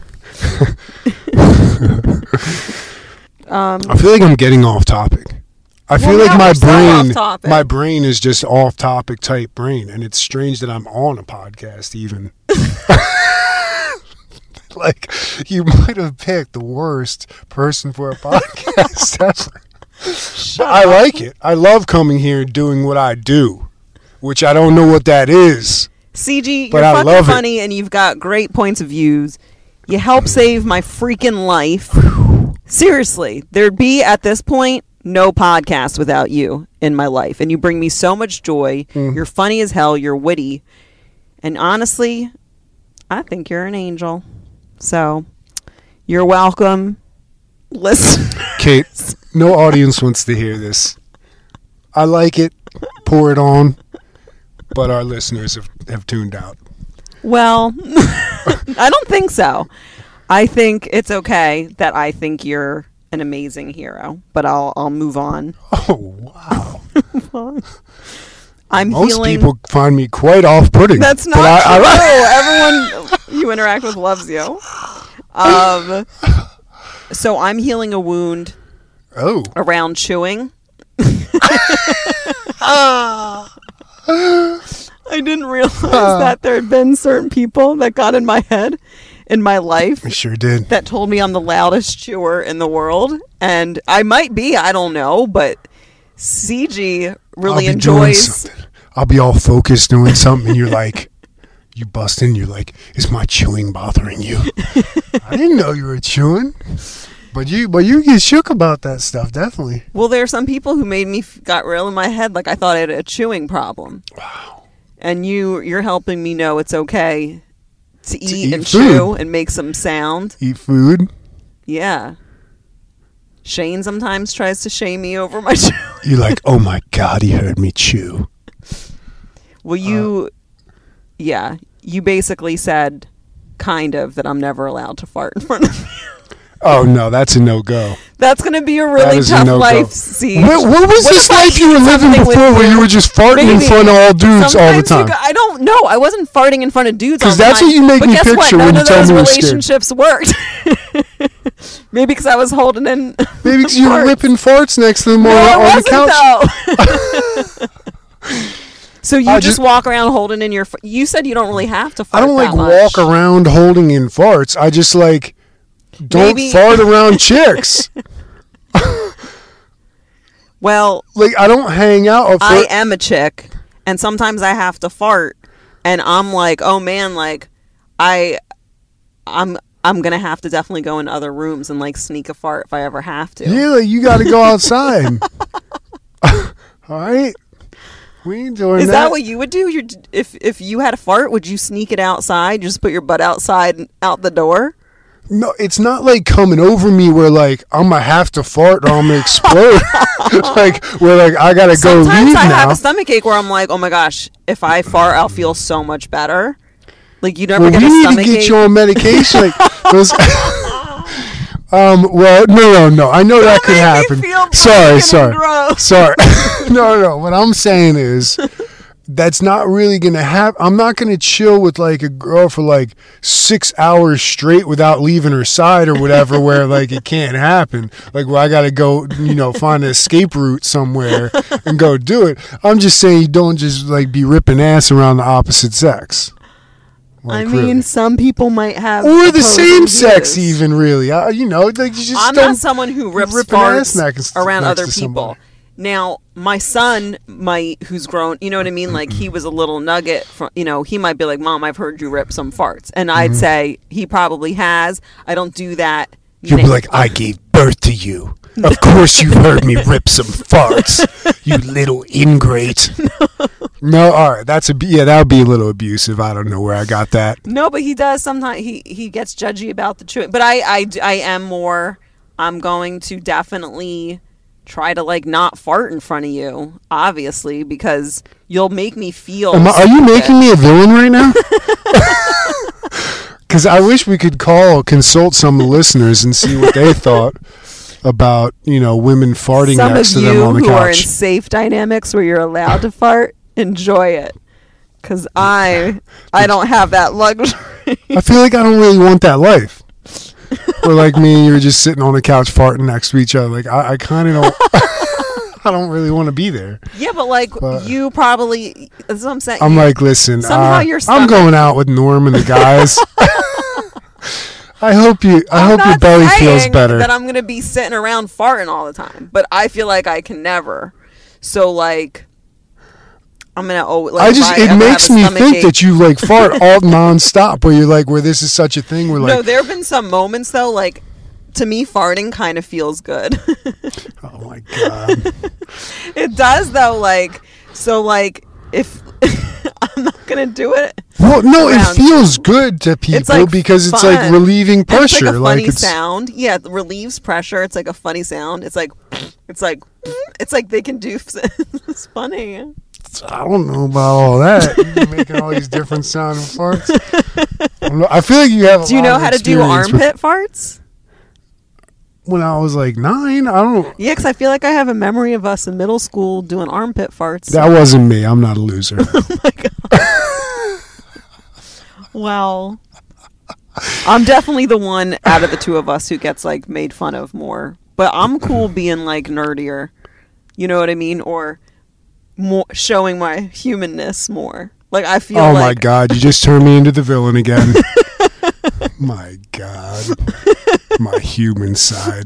um, I feel like I'm getting off topic. I feel Well, like now my we're so off brain, topic. my brain is just off topic type brain, and it's strange that I'm on a podcast even. Like you might have picked the worst person for a podcast ever. But I like it. I love coming here and doing what I do, which I don't know what that is. C G, But you're I fucking love it. funny and you've got great points of views. You help save my freaking life. Seriously, there'd be at this point no podcast without you in my life. And you bring me so much joy. Mm. You're funny as hell. You're witty. And honestly, I think you're an angel. So, you're welcome. Listen. Kate, no audience wants to hear this. I like it. Pour it on. But our listeners have, have tuned out. Well, I don't think so. I think it's okay that I think you're an amazing hero, but I'll I'll move on. Oh, wow. I'm Most feeling people find me quite off-putting. that's not but I, true. I, Everyone you interact with loves you. Um, so I'm healing a wound oh. around chewing. I didn't realize that there had been certain people that got in my head in my life I sure did. that told me I'm the loudest chewer in the world, and I might be, I don't know, but C G really I'll be doing enjoys. something. I'll be all focused doing something, and you're like, you bust in, you're like, is my chewing bothering you? I didn't know you were chewing. But you but you get shook about that stuff, definitely. Well, there are some people who made me f- got real in my head, like I thought I had a chewing problem. Wow. And you, you're helping me know it's okay to eat, eat and food. chew and make some sound. Eat food. Yeah. Shane sometimes tries to shame me over my chew. You're like, oh my God, he heard me chew. Well, you, uh, yeah, you basically said, kind of, that I'm never allowed to fart in front of you. Oh no, that's a no-go. That's going to be a That really is a tough no-go. life, see. What, what was What this if I life you were eat living something with before where you? you were just farting in Maybe. front of all dudes all the Sometimes you time? go- I don't know. I wasn't farting in front of dudes all 'Cause the that's time. what you make but me guess picture what? when None you of tell those me you're scared. relationships worked. Maybe because I was holding in. Maybe because you were farts. ripping farts next to them No, on, I on the wasn't, couch. though. So you I just, just- walk around holding in your. F- you said you don't really have to I fart don't like that much. walk around holding in farts. I just like don't Maybe- fart around chicks. Well, Like I don't hang out. For, I am a chick, and sometimes I have to fart, and I'm like, oh man, like I, I'm I'm gonna have to definitely go in other rooms and like sneak a fart if I ever have to. Yeah, like, you got to go outside. All right, we ain't doing Is that. that what you would do? You if if you had a fart, would you sneak it outside? Just put your butt outside and out the door? No, it's not like coming over me where like I'm gonna have to fart or I'm gonna explode. Like where like I gotta go Sometimes leave I now. have a stomach ache where I'm like, oh my gosh, if I fart, I'll feel so much better. Like you never Well, get we a need to stomach get ache. you on medication. Like, those, um. Well, no, no, no. I know that could make me happen. feel Sorry, fucking sorry, gross. sorry. No, no. What I'm saying is, that's not really gonna happen. I'm not gonna chill with like a girl for like six hours straight without leaving her side or whatever. Where like it can't happen. Like where I gotta go, you know, find an escape route somewhere and go do it. I'm just saying you don't just like be ripping ass around the opposite sex. I Like, mean, really. some people might have Or the opposing same sex, views. even really. Uh, you know, like you just I'm don't not someone who rips rip an ass farts next- around next other to people. somebody. Now, my son might, who's grown, you know what I mean? Like he was a little nugget from, you know, he might be like, "Mom, I've heard you rip some farts," and I'd Mm-hmm. say he probably has. I don't do that. You'll be now. like, I gave birth to you. Of course you've heard me rip some farts, you little ingrate. No, all right, that's a yeah, that would be a little abusive. I don't know where I got that. No, but he does sometimes. He he gets judgy about the chewing. But I I I am more. I'm going to definitely try to like not fart in front of you, obviously, because you'll make me feel. Am I, are you stupid. making me a villain right now? Because I wish we could call, consult some listeners and see what they thought about, you know, women farting Some next of to them you on the who are in couch. safe dynamics where you're allowed to fart, enjoy it. Because I I don't have that luxury. I feel like I don't really want that life. Where like me and you were just sitting on the couch farting next to each other. Like I, I kind of don't. I don't really want to be there. Yeah, but like But- you probably. That's what I'm saying. I'm You- like, listen, somehow uh, your I'm stomach- going out with Norm and the guys. I hope you. I I'm hope your not belly feels saying better. that I'm gonna be sitting around farting all the time, but I feel like I can never. So like, I'm gonna. Oh, like I if just. I It ever makes have a me stomach think ache- that you like fart all nonstop. Where you're like, where this is such a thing. Where No, like, there have been some moments though. Like, to me, farting kind of feels good. oh my god. It does though. Like, so like if I'm not gonna do it. Well, no, it around- feels good to people like, because it's like fun. relieving And it's pressure. like a funny it's sound. Yeah, it relieves pressure. It's like a funny sound. It's like, it's like, it's like they can do. It's funny. I don't know about all that. You're making all these different sounding farts. I don't know. I feel like you have. A Do you lot know of how to do experience with- armpit farts? When I was like nine, I don't. Yeah, because I feel like I have a memory of us in middle school doing armpit farts. That wasn't me. I'm not a loser. Well, I'm definitely the one out of the two of us who gets like made fun of more. But I'm cool being like nerdier. You know what I mean? Or more showing my humanness more. Like I feel Oh like my god! You just turned me into the villain again. My god, my human side.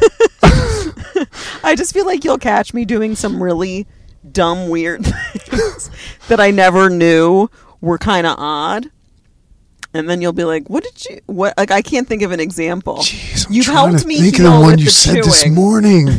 I just feel like you'll catch me doing some really dumb, weird things that I never knew were kind of odd. And then you'll be like, "What did you? What? Like, I can't think of an example." Jeez, I'm You've trying helped to me think of heal the one with you the said this chewing. morning.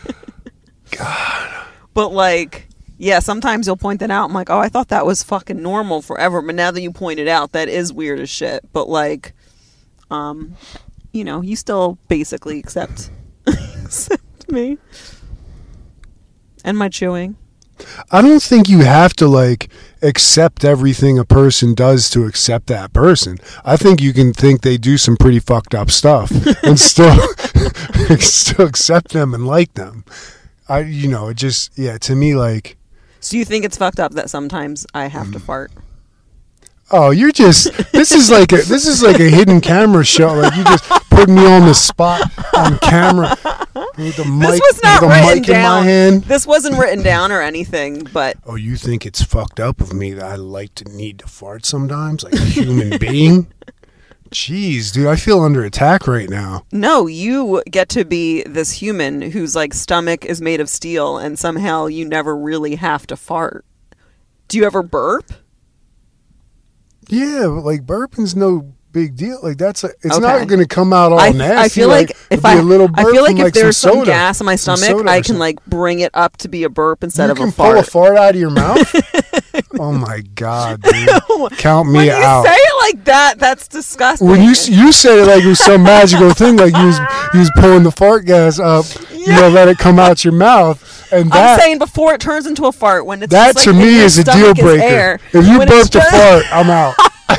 But like, yeah, sometimes you'll point that out. I'm like, "Oh, I thought that was fucking normal forever." But now that you point it out, that is weird as shit. But like, um, you know, you still basically accept accept me and my chewing. I don't think you have to like accept everything a person does to accept that person. I think you can think they do some pretty fucked up stuff and still still accept them and like them. I you know, it just yeah, to me like So you think it's fucked up that sometimes I have to fart? oh, you're just this is like a this is like a hidden camera show. Like you just put me on the spot on camera with the mic, This was not with a written mic in my down. hand. This wasn't written down or anything, but Oh, you think it's fucked up of me that I like to need to fart sometimes, like a human being? Jeez, dude, I feel under attack right now. no, you get to be this human whose like stomach is made of steel and somehow you never really have to fart. Do you ever burp? Yeah, but like burping's no big deal. Like that's a, it's Okay. not going to come out all I, nasty. I feel like, if it'll I, be a little I burp feel like from, if like, there's some, some, soda, gas in my some stomach, soda I or can something. like bring it up to be a burp instead you of can a pull fart. a fart out of your mouth. Oh my god, dude! Count me when you out. say it like that, that's disgusting. When you you said it like it was some magical thing, like you was you was pulling the fart gas up, you know, let it come out your mouth, and that I'm saying before it turns into a fart, when it's that just, to like, in me your is a deal stomach is breaker. air. If you When it's burped a just- fart, I'm out.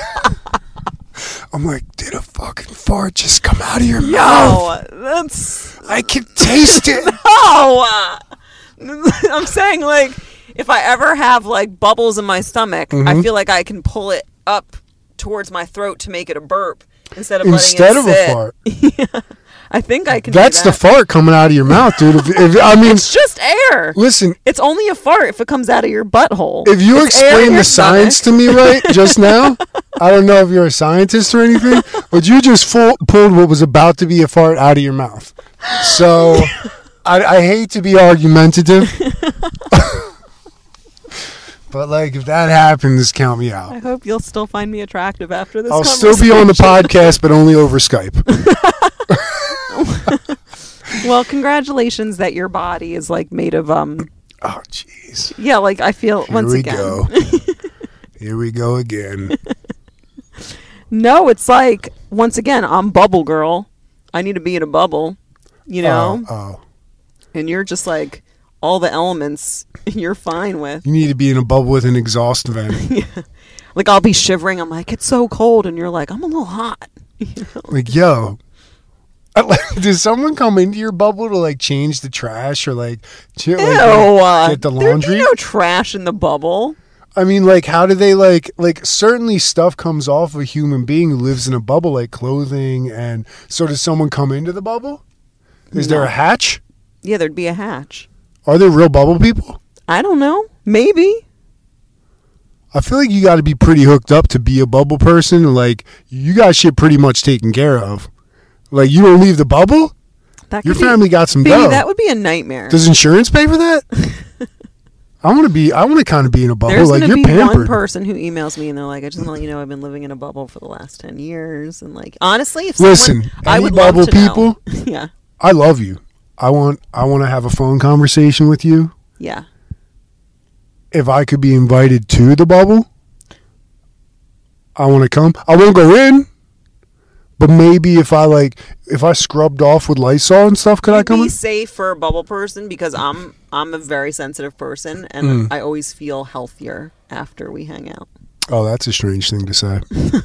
I'm like, did a fucking fart just come out of your mouth? No, that's I can taste it. no. I'm saying like if I ever have like bubbles in my stomach, Mm-hmm. I feel like I can pull it up towards my throat to make it a burp instead of Instead letting of it a sit. fart. Yeah, I think I can. That's do the that. fart coming out of your mouth, dude. If, if, I mean, It's just air. listen, It's only a fart if it comes out of your butthole. if you It's air in explain your the science stomach. to me right just now, I don't know if you're a scientist or anything, but you just full, pulled what was about to be a fart out of your mouth. So I, I hate to be argumentative, but like if that happens, count me out. I hope you'll still find me attractive after this. I'll still be on the podcast, but only over Skype. Well, congratulations that your body is like made of um. Oh, jeez. Yeah, like I feel Here once we again. go. Here we go again. No, it's like once again, I'm bubble girl. I need to be in a bubble, you know, Oh, oh. and you're just like all the elements you're fine with. You need to be in a bubble with an exhaust vent. Like I'll be shivering. I'm like, it's so cold, and you're like, I'm a little hot. You know? Like, yo, I like, does someone come into your bubble to like change the trash or like, ch- like, Ew, uh, get the there'd laundry? be no trash in the bubble. I mean, like, how do they like like certainly stuff comes off a human being who lives in a bubble, like clothing, and so does someone come into the bubble? Is there No. a hatch? Yeah, there'd be a hatch. Are there real bubble people? I don't know. Maybe. I feel like you got to be pretty hooked up to be a bubble person. Like, you got shit pretty much taken care of. Like, you don't leave the bubble? That Your could be- family got some Baby, dough. that would be a nightmare. Does insurance pay for that? I want to be. I want to kind of be in a bubble. There's like going to you're be one pampered. person who emails me and they're like, I just want to let you know I've been living in a bubble for the last ten years. And like, honestly, if Listen, someone, I any would bubble love to know. people? yeah. I love you. I want. I want to have a phone conversation with you. Yeah. If I could be invited to the bubble, I want to come. I won't go in, but maybe if I like, if I scrubbed off with Lysol and stuff, could I You'd come be in? safe for a bubble person because I'm I'm a very sensitive person and Mm. I always feel healthier after we hang out. Oh, that's a strange thing to say.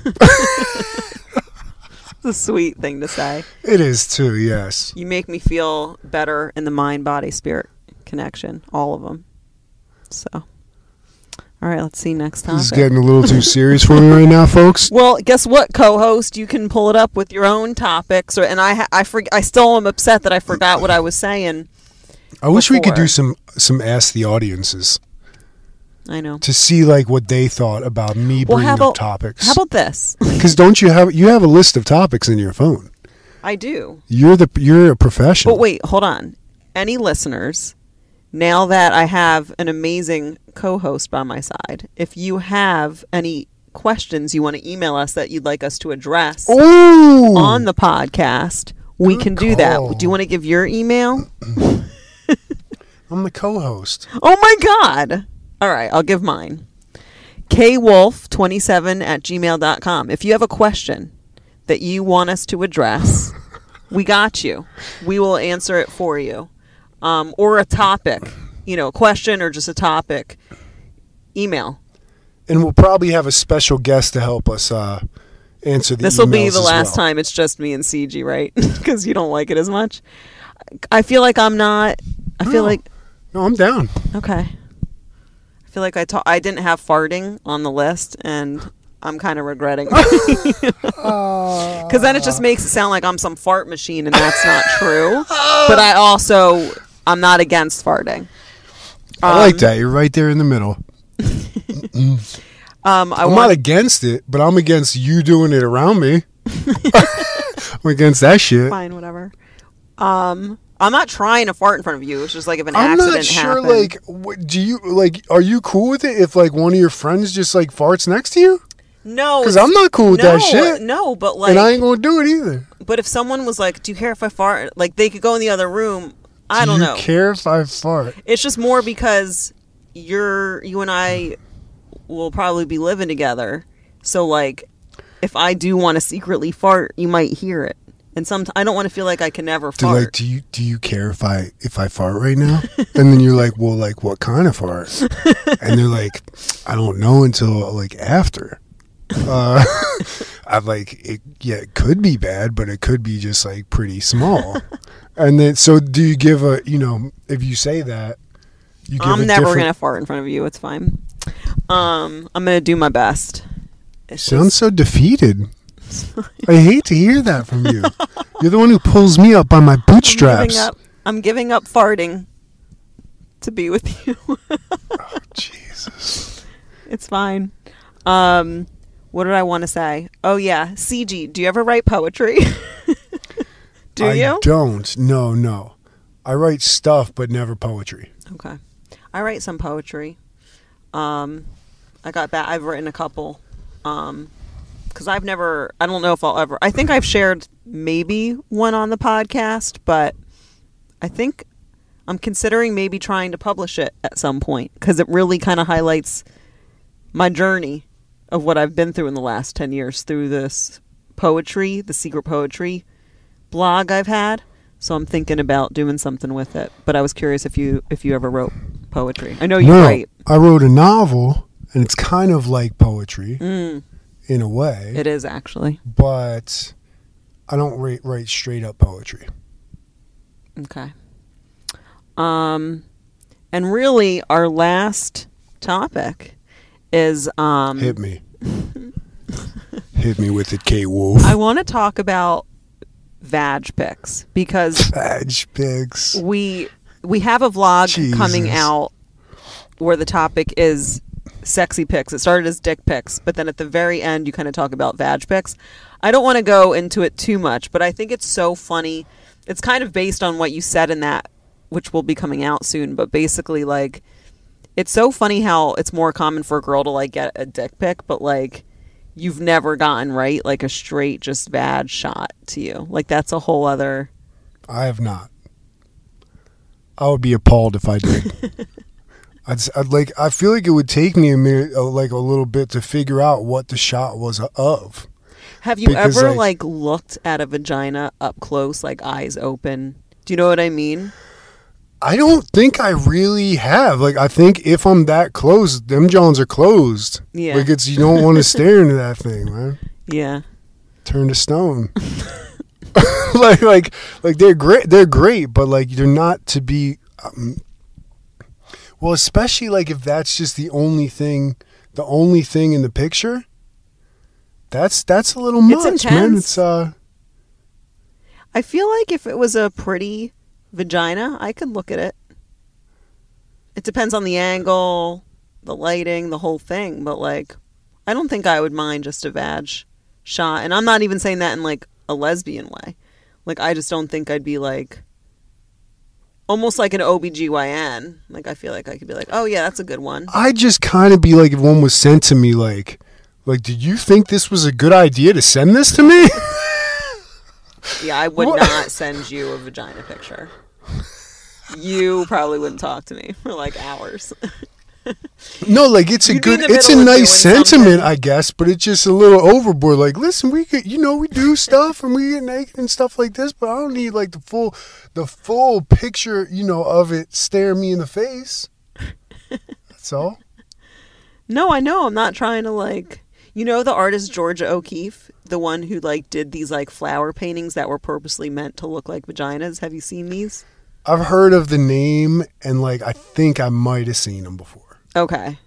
It's a sweet thing to say. It is too. Yes. You make me feel better in the mind, body, spirit connection. All of them. So, all right, let's see next topic. This is getting a little too serious for me right now, folks. Well, guess what, co-host? You can pull it up with your own topics, or, and I, ha- I, for- I still am upset that I forgot what I was saying. I wish we could Before. do some some ask the audiences I know. to see like what they thought about me Well, bringing how about up topics. how about this? Because don't you have you have a list of topics in your phone? I do. You're the you're a professional. But wait, hold on. Any listeners? Now that I have an amazing co-host by my side, if you have any questions you want to email us that you'd like us to address Ooh, on the podcast, we Good can do that. call. Do you want to give your email? I'm the co-host. Oh my God. All right, I'll give mine. k wolf twenty-seven at gmail dot com. If you have a question that you want us to address, we got you. We will answer it for you. Um, or a topic, you know, a question or just a topic, email. And we'll probably have a special guest to help us uh, answer the This will be emails the as last well. time it's just me and C G, right? Because you don't like it as much. I feel like I'm not. I feel No. like No, I'm down. okay. I feel like I ta- I didn't have farting on the list, and I'm kind of regretting. Because then it just makes it sound like I'm some fart machine, and that's not true. But I also I'm not against farting. I like Um, that. You're right there in the middle. Um, I I'm want not against it, but I'm against you doing it around me. I'm against that shit. fine, whatever. Um, I'm not trying to fart in front of you. It's just like if an I'm accident not sure. happened. Like, what, do you like? Are you cool with it if like one of your friends just like farts next to you? No, because I'm not cool with no, that shit. No, but like, and I ain't gonna do it either. But if someone was like, "Do you care if I fart?" Like they could go in the other room. I do don't you know. Care if I fart? It's just more because you're you and I will probably be living together. So like, if I do want to secretly fart, you might hear it. And some I don't want to feel like I can never Do fart. like, do you do you care if I if I fart right now? And then you're like, well, like what kind of fart? And they're like, I don't know until like after. Uh, I like it. Yeah, it could be bad, but it could be just like pretty small. And then, so do you give a? You know, if you say that, you give I'm a never different- gonna fart in front of you. It's fine. Um, I'm gonna do my best. It's Sounds just- so defeated. I hate to hear that from you. You're the one who pulls me up by my I'm bootstraps. giving up. I'm giving up farting to be with you. Oh, Jesus. It's fine. Um, what did I want to say? Oh yeah, C G. Do you ever write poetry? do I you? don't. No, no. I write stuff, but never poetry. Okay. I write some poetry. Um, I got that. I've written a couple. Um, because I've never. I don't know if I'll ever. I think I've shared maybe one on the podcast, but I think I'm considering maybe trying to publish it at some point because it really kind of highlights my journey of what I've been through in the last ten years through this poetry, the secret poetry blog I've had. So I'm thinking about doing something with it. But I was curious if you if you ever wrote poetry. I know you no, write. I wrote a novel, and it's kind of like poetry Mm, in a way. it is actually. But I don't write, write straight up poetry. Okay. Um, and really, our last topic is um. Hit me. Hit me with it, K Wolf. I want to talk about vag pics because Badge pics. we we have a vlog Jesus. coming out where the topic is sexy pics. It started as dick pics, but then at the very end you kind of talk about vag pics. I don't want to go into it too much, but I think it's so funny. It's kind of based on what you said in that, which will be coming out soon, but basically like it's so funny how it's more common for a girl to like get a dick pic, but like you've never gotten, right, like a straight just vag shot to you. Like that's a whole other. I have not. I would be appalled if I did. I'd, I'd like. I feel like it would take me a minute, uh, like a little bit, to figure out what the shot was of. Have you Because, ever like- like looked at a vagina up close, like eyes open? Do you know what I mean? I don't think I really have. Like, I think if I'm that close, them Johns are closed. Yeah. Like, it's you don't want to stare into that thing, man. Yeah. Turn to stone. like, like, like they're great. They're great, but like they're not to be. Um, well, especially like if that's just the only thing, the only thing in the picture. That's that's a little much, It's man. intense. It's uh. I feel like if it was a pretty vagina, I could look at it. It depends on the angle, the lighting, the whole thing, but like I don't think I would mind just a vag shot. And I'm not even saying that in like a lesbian way. Like I just don't think I'd be like almost like an O B G Y N. Like I feel like I could be like, "Oh yeah, that's a good one." I just kind of be like, if one was sent to me, like, like, did you think this was a good idea to send this to me? Yeah, I would What? not send you a vagina picture. You probably wouldn't talk to me for like hours. No, like it's a You'd be in good, the it's a middle of nice doing sentiment, something. I guess, but it's just a little overboard. Like, listen, we could, you know, we do stuff and we get naked and stuff like this, but I don't need like the full, the full picture, you know, of it staring me in the face. That's all. No, I know. I'm not trying to like, you know, the artist Georgia O'Keeffe, the one who like did these like flower paintings that were purposely meant to look like vaginas. Have you seen these? I've heard of the name and like I think I might have seen them before. Okay.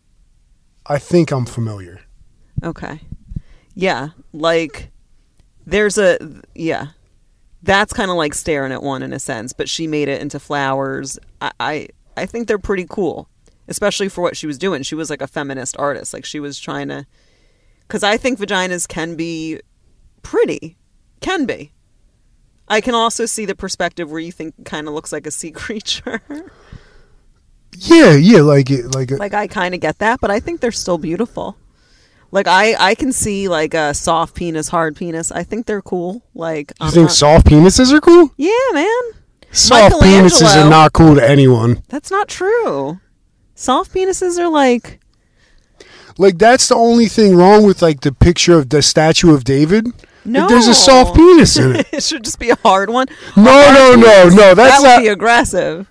I think I'm familiar. Okay. Yeah. Like there's a, yeah. That's kind of like staring at one in a sense, but she made it into flowers. I, I, I think they're pretty cool, especially for what she was doing. She was like a feminist artist. Like she was trying to, because I think vaginas can be pretty. Can be. I can also see the perspective where you think it kind of looks like a sea creature. Yeah, yeah, like it, like a, Like I kind of get that, but I think they're still beautiful. Like I, I can see like a soft penis, hard penis. I think they're cool. Like You I'm think not- soft penises are cool? Yeah, man. Soft penises Michelangelo. are not cool to anyone. That's not true. Soft penises are like Like, that's the only thing wrong with, like, the picture of the statue of David. no. Like, there's a soft penis in it. It should just be a hard one. No, no, no, no. That's that would not. be aggressive.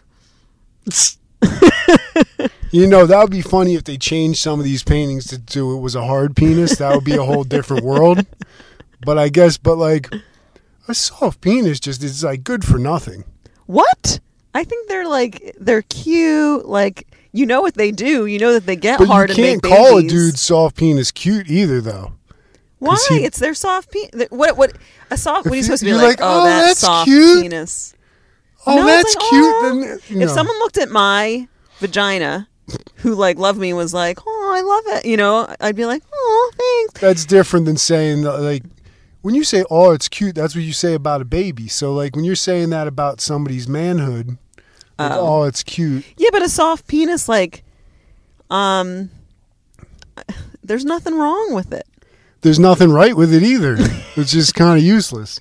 You know, that would be funny if they changed some of these paintings to do it was a hard penis. That would be a whole different world. But I guess, but like, a soft penis just is like good for nothing. What? I think they're like they're cute. Like you know what they do. You know that they get But hard you and can't make call a babies. dude soft penis cute either, though. Why? he- It's their soft penis. What? What? A soft? What are you If supposed to be you're like? like, Oh, "Oh, that that's soft cute." penis. Oh, No, that's it's like, cute. "Aw." Then, you If know. someone looked at my vagina, who like loved me, was like, "Oh, I love it," you know, I'd be like, "Oh, thanks." That's different than saying uh, like when you say oh it's cute, that's what you say about a baby. So like when you're saying that about somebody's manhood, like, oh it's cute. Yeah, but a soft penis, like, um, there's nothing wrong with it. There's nothing right with it either. It's just kind of useless.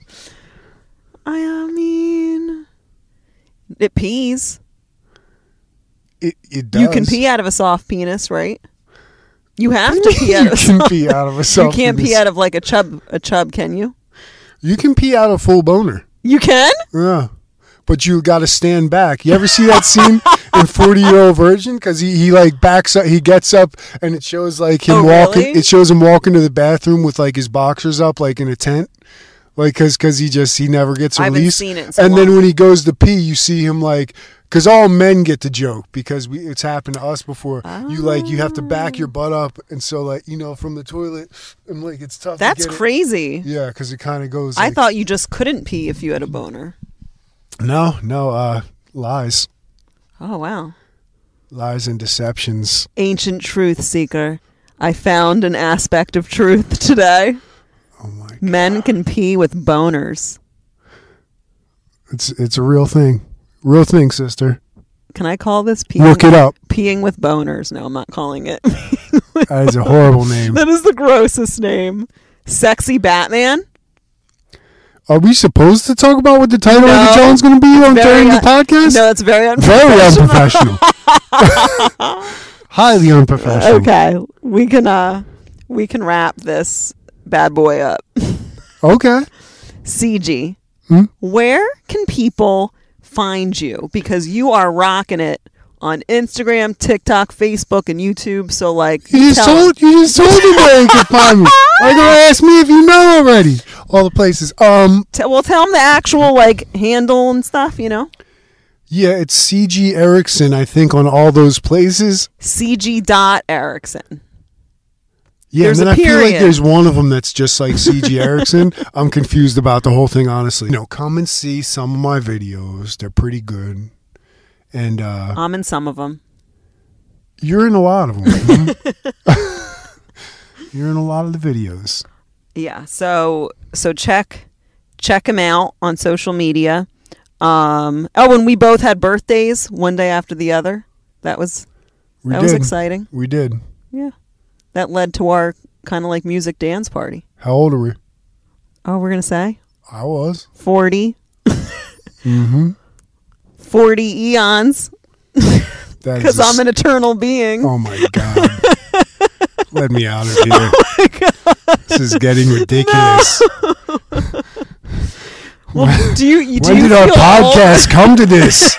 I uh, mean, it pees. It it does. You can pee out of a soft penis, right? You have What to do you pee out mean of you a can soft. pee out of a You soft can't pee penis? out of like a chub. A chub, can you? You can pee out a full boner. You can. Yeah. But you got to stand back. You ever see that scene in forty Year Old Virgin? Because he, he like backs up, he gets up, and it shows like him Oh, walking. really? It shows him walking to the bathroom with like his boxers up, like in a tent, like because because he just he never gets I haven't released. seen it in so and then long. when he goes to pee, you see him like because all men get the joke because we it's happened to us before. You like you have to back your butt up, and so like you know from the toilet, and like it's tough. That's to get crazy. It. Yeah, because it kind of goes. I like- thought you just couldn't pee if you had a boner. no, no, uh, lies. Oh wow. Lies and deceptions. Ancient truth seeker. I found an aspect of truth today. Oh my God. Men can pee with boners. It's it's a real thing. Real thing, sister. Can I call this peeing? Look it up. Peeing with boners. No, I'm not calling it. That is a horrible name. That is the grossest name. Sexy Batman? Are we supposed to talk about what the title of the No. John's going to be on Very during the un- podcast? No, it's very Very unprofessional. unprofessional. Highly unprofessional. Okay, we can uh we can wrap this bad boy up. Okay. C G, Hmm? where can people find you? Because you are rocking it on Instagram, TikTok, Facebook, and YouTube. So like, You just tell- told you just told me where you can find me. Why you gonna ask me if you know already? All the places. Um. T- well, tell them the actual like handle and stuff. You know, Yeah, it's C G Erickson. I think on all those places. C G dot Erickson. Yeah, There's and a then I feel like period. there's one of them that's just like C G Erickson. I'm confused about the whole thing, honestly. You know, come and see some of my videos. They're pretty good. And uh, I'm in some of them. you're in a lot of them. You're in a lot of the videos. Yeah. So so check check him out on social media. Um. Oh, and we both had birthdays one day after the other. That was We that did. was exciting. We did. Yeah. That led to our kind of like music dance party. How old are we? Oh, we're gonna say I was. forty. Mm-hmm. forty eons. That is Because a I'm an eternal being. Oh my God. Let me out of here. Oh This is getting ridiculous. Well, do you, you do When you did our feel podcast old? come to this?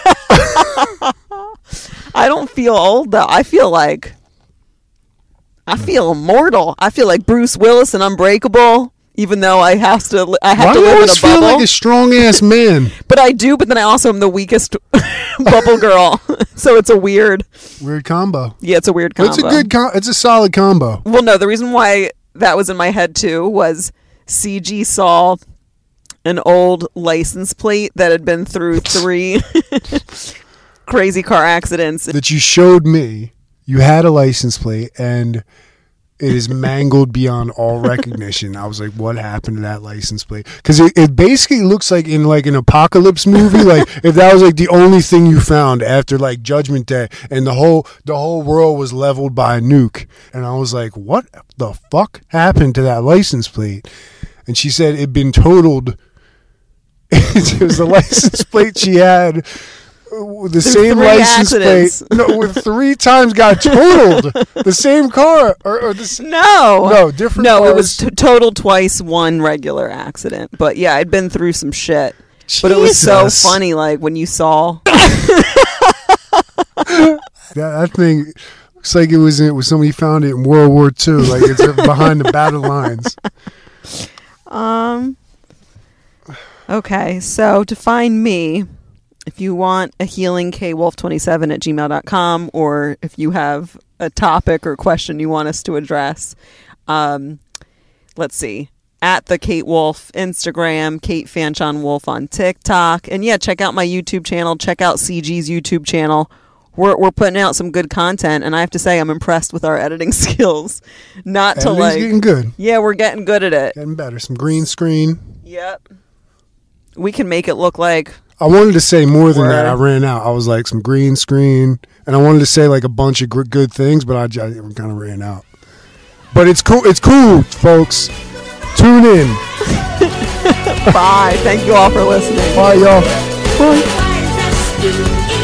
I don't feel old though. I feel like I feel immortal. I feel like Bruce Willis and Unbreakable. Even though I have to, li- I have Why to do you live in always a feel bubble. like a strong ass man? But I do. But then I also am the weakest bubble girl. So it's a weird. Weird combo. Yeah, it's a weird But combo. it's a good. Com- it's a solid combo. Well, no, the reason why that was in my head too was C G saw an old license plate that had been through three crazy car accidents. That you showed me. You had a license plate, and It is mangled beyond all recognition. I was like, what happened to that license plate? Because it, it basically looks like in like an apocalypse movie. Like if that was like the only thing you found after like Judgment Day and the whole the whole world was leveled by a nuke. And I was like, what the fuck happened to that license plate? And she said it'd been totaled. It was the license plate she had. The same three license accidents. plate, no, with three times got totaled. The same car, or, or the same, No, no, different. No, cars. it was t- total twice, one regular accident. But yeah, I'd been through some shit. But it was so Jesus. funny, like when you saw. that, that thing looks like it was it was somebody found it in World War Two, like it's behind the battle lines. Um. Okay, so to find me, if you want a healing, k wolf twenty-seven at gmail dot com, or if you have a topic or question you want us to address, um, let's see, at the Kate Wolf Instagram, Kate Fanchon Wolf on TikTok, and yeah, check out my YouTube channel. Check out C G's YouTube channel. We're we're putting out some good content, and I have to say I'm impressed with our editing skills. Not to Editing's like, getting good, yeah, we're getting good at it. getting better. Some green screen. Yep, we can make it look like. I wanted to say more than Word. that. I ran out. I was like some green screen, and I wanted to say like a bunch of gr- good things, but I, I kind of ran out. But it's cool. It's cool, folks. Tune in. Bye. Thank you all for listening. Bye, y'all. Bye.